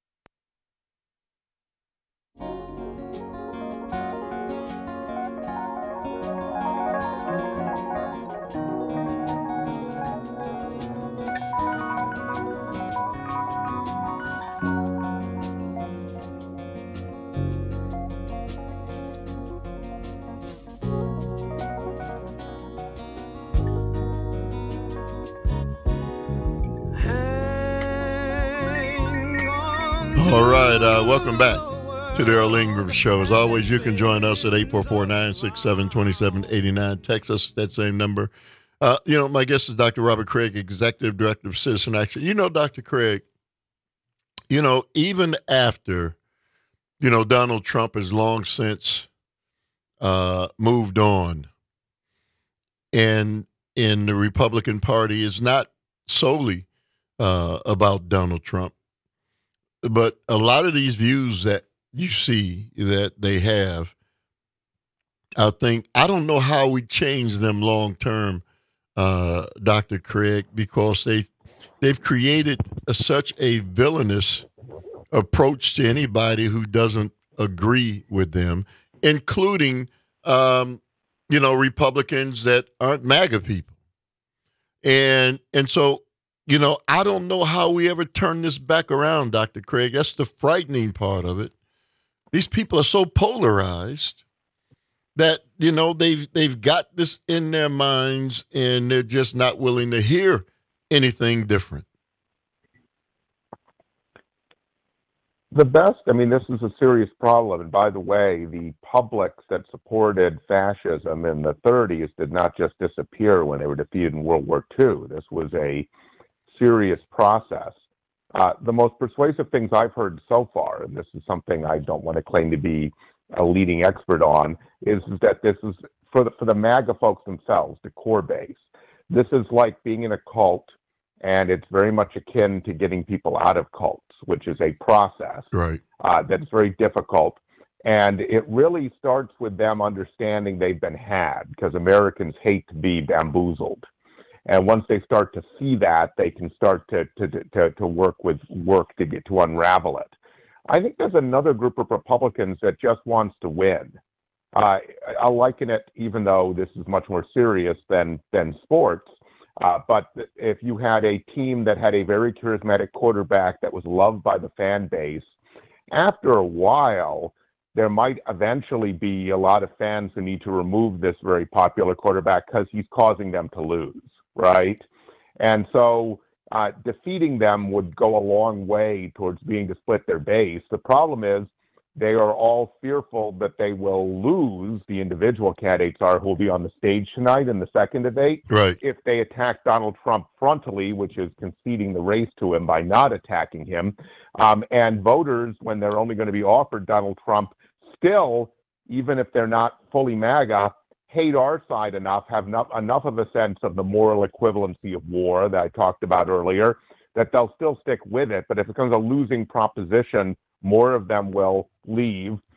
[SPEAKER 17] All right, uh, welcome back to the Earl Ingram Show. As always, you can join us at eight four four, nine six seven, two seven eight nine. Text us that same number. Uh, you know, my guest is Doctor Robert Craig, Executive Director of Citizen Action. You know, Doctor Craig, you know, even after, you know, Donald Trump has long since uh, moved on, and in the Republican Party is not solely uh, about Donald Trump. But a lot of these views that you see that they have, I think, I don't know how we change them long term, uh, Doctor Craig, because they, they've created a, such a villainous approach to anybody who doesn't agree with them, including, um, you know, Republicans that aren't MAGA people. And and so, you know, I don't know how we ever turn this back around, Doctor Craig. That's the frightening part of it. These people are so polarized that, you know, they've they've got this in their minds and they're just not willing to hear anything different.
[SPEAKER 21] The best, I mean, this is a serious problem. And by the way, the publics that supported fascism in the thirties did not just disappear when they were defeated in World War Two. This was a serious process. Uh, the most persuasive things I've heard so far, and this is something I don't want to claim to be a leading expert on, is, is that this is, for the, for the MAGA folks themselves, the core base, this is like being in a cult, and it's very much akin to getting people out of cults, which is a process
[SPEAKER 17] right.
[SPEAKER 21] uh, that's very difficult. And it really starts with them understanding they've been had, because Americans hate to be bamboozled. And once they start to see that, they can start to to to, to work with work to get to unravel it. I think there's another group of Republicans that just wants to win. Uh, I'll liken it, even though this is much more serious than than sports. Uh, but if you had a team that had a very charismatic quarterback that was loved by the fan base, after a while, there might eventually be a lot of fans who need to remove this very popular quarterback because he's causing them to lose. Right. And so uh, defeating them would go a long way towards being to split their base. The problem is they are all fearful that they will lose, the individual candidates are, who will be on the stage tonight in the second debate.
[SPEAKER 17] Right.
[SPEAKER 21] If they attack Donald Trump frontally, which is conceding the race to him by not attacking him. Um, and voters, when they're only going to be offered Donald Trump, still, even if they're not fully MAGA, hate our side enough, have enough, enough of a sense of the moral equivalency of war that I talked about earlier, that they'll still stick with it. But if it becomes a losing proposition, more of them will leave.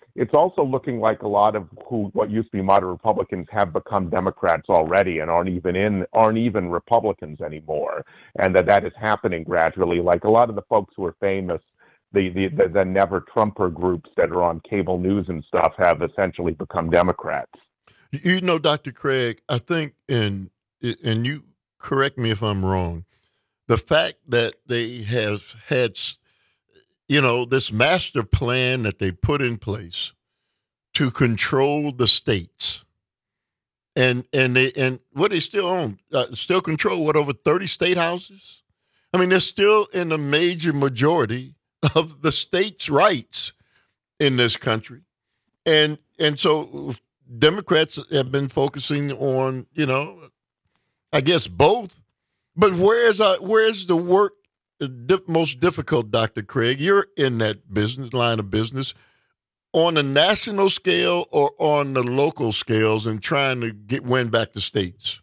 [SPEAKER 21] it's also looking like a lot of who what used to be moderate Republicans have become Democrats already and aren't even in aren't even Republicans anymore, and that that is happening gradually. Like a lot of the folks who are famous, the the the, the never Trumper groups that are on cable news and stuff have essentially become Democrats.
[SPEAKER 17] You know, Doctor Craig, I think, and and you correct me if I'm wrong, the fact that they have had, you know, this master plan that they put in place to control the states, and and they and what they still own, uh, still control what, over thirty state houses. I mean, they're still in the major majority of the states' rights in this country, and and so Democrats have been focusing on, you know, I guess both. But where's uh, where's the work the most difficult, Doctor Craig? You're in that business line of business, on a national scale or on the local scales, and trying to get win back the states.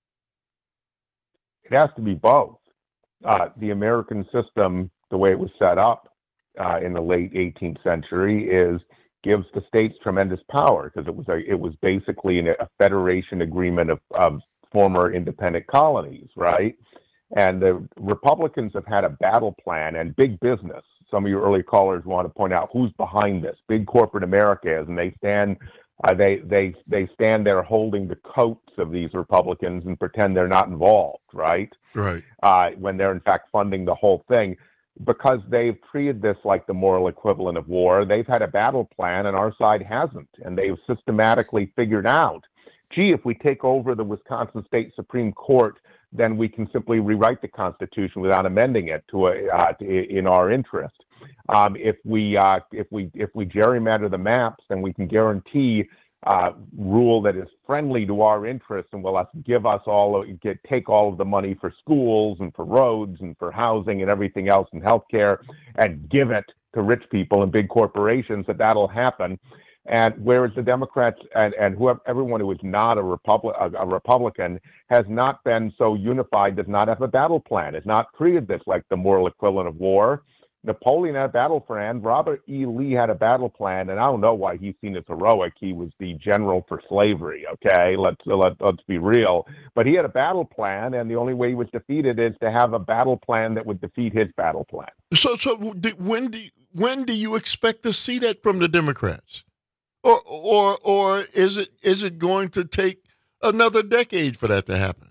[SPEAKER 21] It has to be both. Uh, the American system, the way it was set up uh, in the late eighteenth century, is gives the states tremendous power because it was a, it was basically an, a federation agreement of, of former independent colonies, right? And the Republicans have had a battle plan, and big business. Some of your early callers want to point out who's behind this. Big corporate America is, and they stand, uh, they they they stand there holding the coats of these Republicans and pretend they're not involved, right?
[SPEAKER 17] Right.
[SPEAKER 21] Uh, when they're in fact funding the whole thing, because they've treated this like the moral equivalent of war. They've had a battle plan, and our side hasn't, and they've systematically figured out, gee, if we take over the Wisconsin State Supreme Court, then we can simply rewrite the Constitution without amending it to, a, uh, to in our interest. Um, if we uh, if we if we gerrymander the maps, then we can guarantee uh, rule that is friendly to our interests and will us give us all get take all of the money for schools and for roads and for housing and everything else and healthcare, and give it to rich people and big corporations. That that'll happen. And whereas the Democrats and, and whoever, everyone who is not a, Republic, a, a Republican has not been so unified, does not have a battle plan, has not treated this like the moral equivalent of war. Napoleon had a battle plan. Robert E. Lee had a battle plan, and I don't know why he's seen as heroic. He was the general for slavery, okay? Let's, let, let's be real. But he had a battle plan, and the only way he was defeated is to have a battle plan that would defeat his battle plan.
[SPEAKER 17] So, so when do, when do you expect to see that from the Democrats? Or, or, or is it is it going to take another decade for that to happen?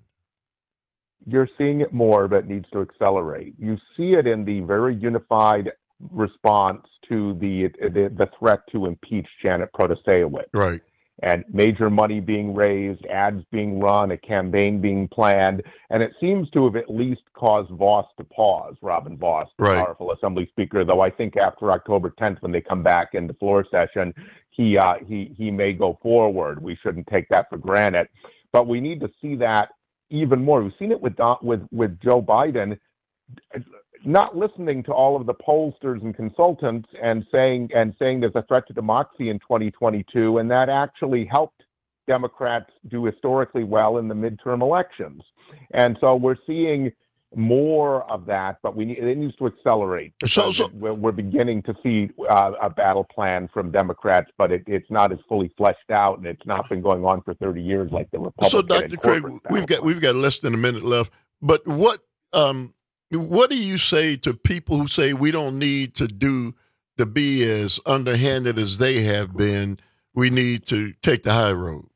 [SPEAKER 21] You're seeing it more, but it needs to accelerate. You see it in the very unified response to the the, the threat to impeach Janet Protasewicz.
[SPEAKER 17] Right.
[SPEAKER 21] And major money being raised, ads being run, a campaign being planned, and it seems to have at least caused Vos to pause, Robin Vos, the
[SPEAKER 17] right.
[SPEAKER 21] powerful Assembly Speaker, though I think after October tenth, when they come back into floor session, he uh, he he may go forward. We shouldn't take that for granted. But we need to see that even more. We've seen it with with with Joe Biden not listening to all of the pollsters and consultants and saying and saying there's a threat to democracy in twenty twenty-two, and that actually helped Democrats do historically well in the midterm elections. And so we're seeing more of that, but we need, it needs to accelerate.
[SPEAKER 17] So, so
[SPEAKER 21] we're, we're beginning to see uh, a battle plan from Democrats, but it, it's not as fully fleshed out, and it's not been going on for thirty years like the Republican.
[SPEAKER 17] So, Doctor Craig, we've got we've got less than a minute left. But what um, what do you say to people who say we don't need to do to be as underhanded as they have been? We need to take the high road.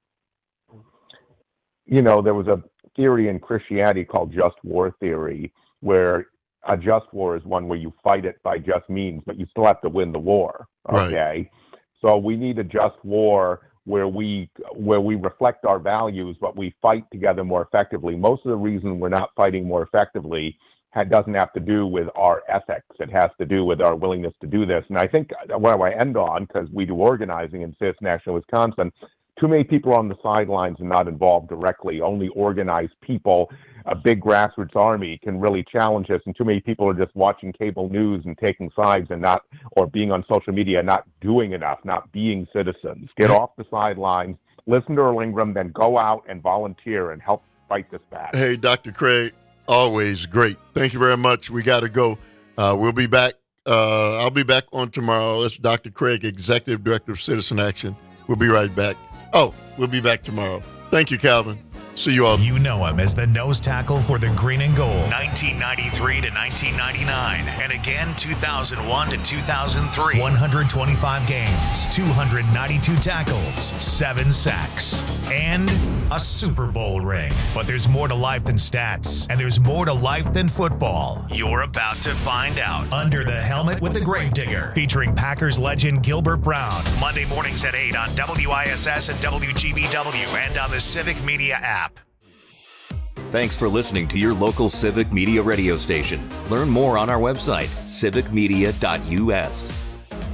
[SPEAKER 21] You know, there was a theory in Christianity called just war theory, where a just war is one where you fight it by just means, but you still have to win the war. Okay,
[SPEAKER 17] right.
[SPEAKER 21] So we need a just war where we where we reflect our values, but we fight together more effectively. Most of the reason we're not fighting more effectively ha- doesn't have to do with our ethics. It has to do with our willingness to do this. And I think what I end on, because we do organizing in C I S National Wisconsin, too many people on the sidelines and not involved directly. Only organized people, a big grassroots army, can really challenge us. And too many people are just watching cable news and taking sides and not, or being on social media, not doing enough, not being citizens. Get off the sidelines, listen to Earl Ingram, then go out and volunteer and help fight this battle.
[SPEAKER 17] Hey, Doctor Craig, always great. Thank you very much. We got to go. Uh, we'll be back Uh, I'll be back on tomorrow. It's Doctor Craig, Executive Director of Citizen Action. We'll be right back. Oh, we'll be back tomorrow. Thank you, Calvin. See you all.
[SPEAKER 1] You know him as the nose tackle for the green and gold, nineteen ninety-three to nineteen ninety-nine, and again two thousand one to two thousand three. one hundred twenty-five games, two hundred ninety-two tackles, seven sacks, and a Super Bowl ring. But there's more to life than stats, and there's more to life than football. You're about to find out. Under the Helmet with the Gravedigger, featuring Packers legend Gilbert Brown. Monday mornings at eight on W I S S and W G B W and on the Civic Media app.
[SPEAKER 6] Thanks for listening to your local Civic Media radio station. Learn more on our website, civic media dot u s.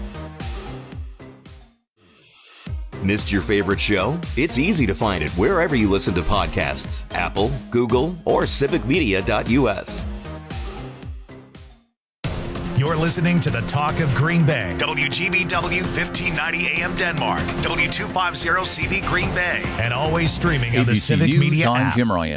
[SPEAKER 6] Missed your favorite show? It's easy to find it wherever you listen to podcasts. Apple, Google, or civic media dot u s.
[SPEAKER 1] You're listening to the Talk of Green Bay. W G B W fifteen ninety A M Denmark. W two fifty C V Green Bay. And always streaming on the Civic Media app.
[SPEAKER 15] Jim Ryan.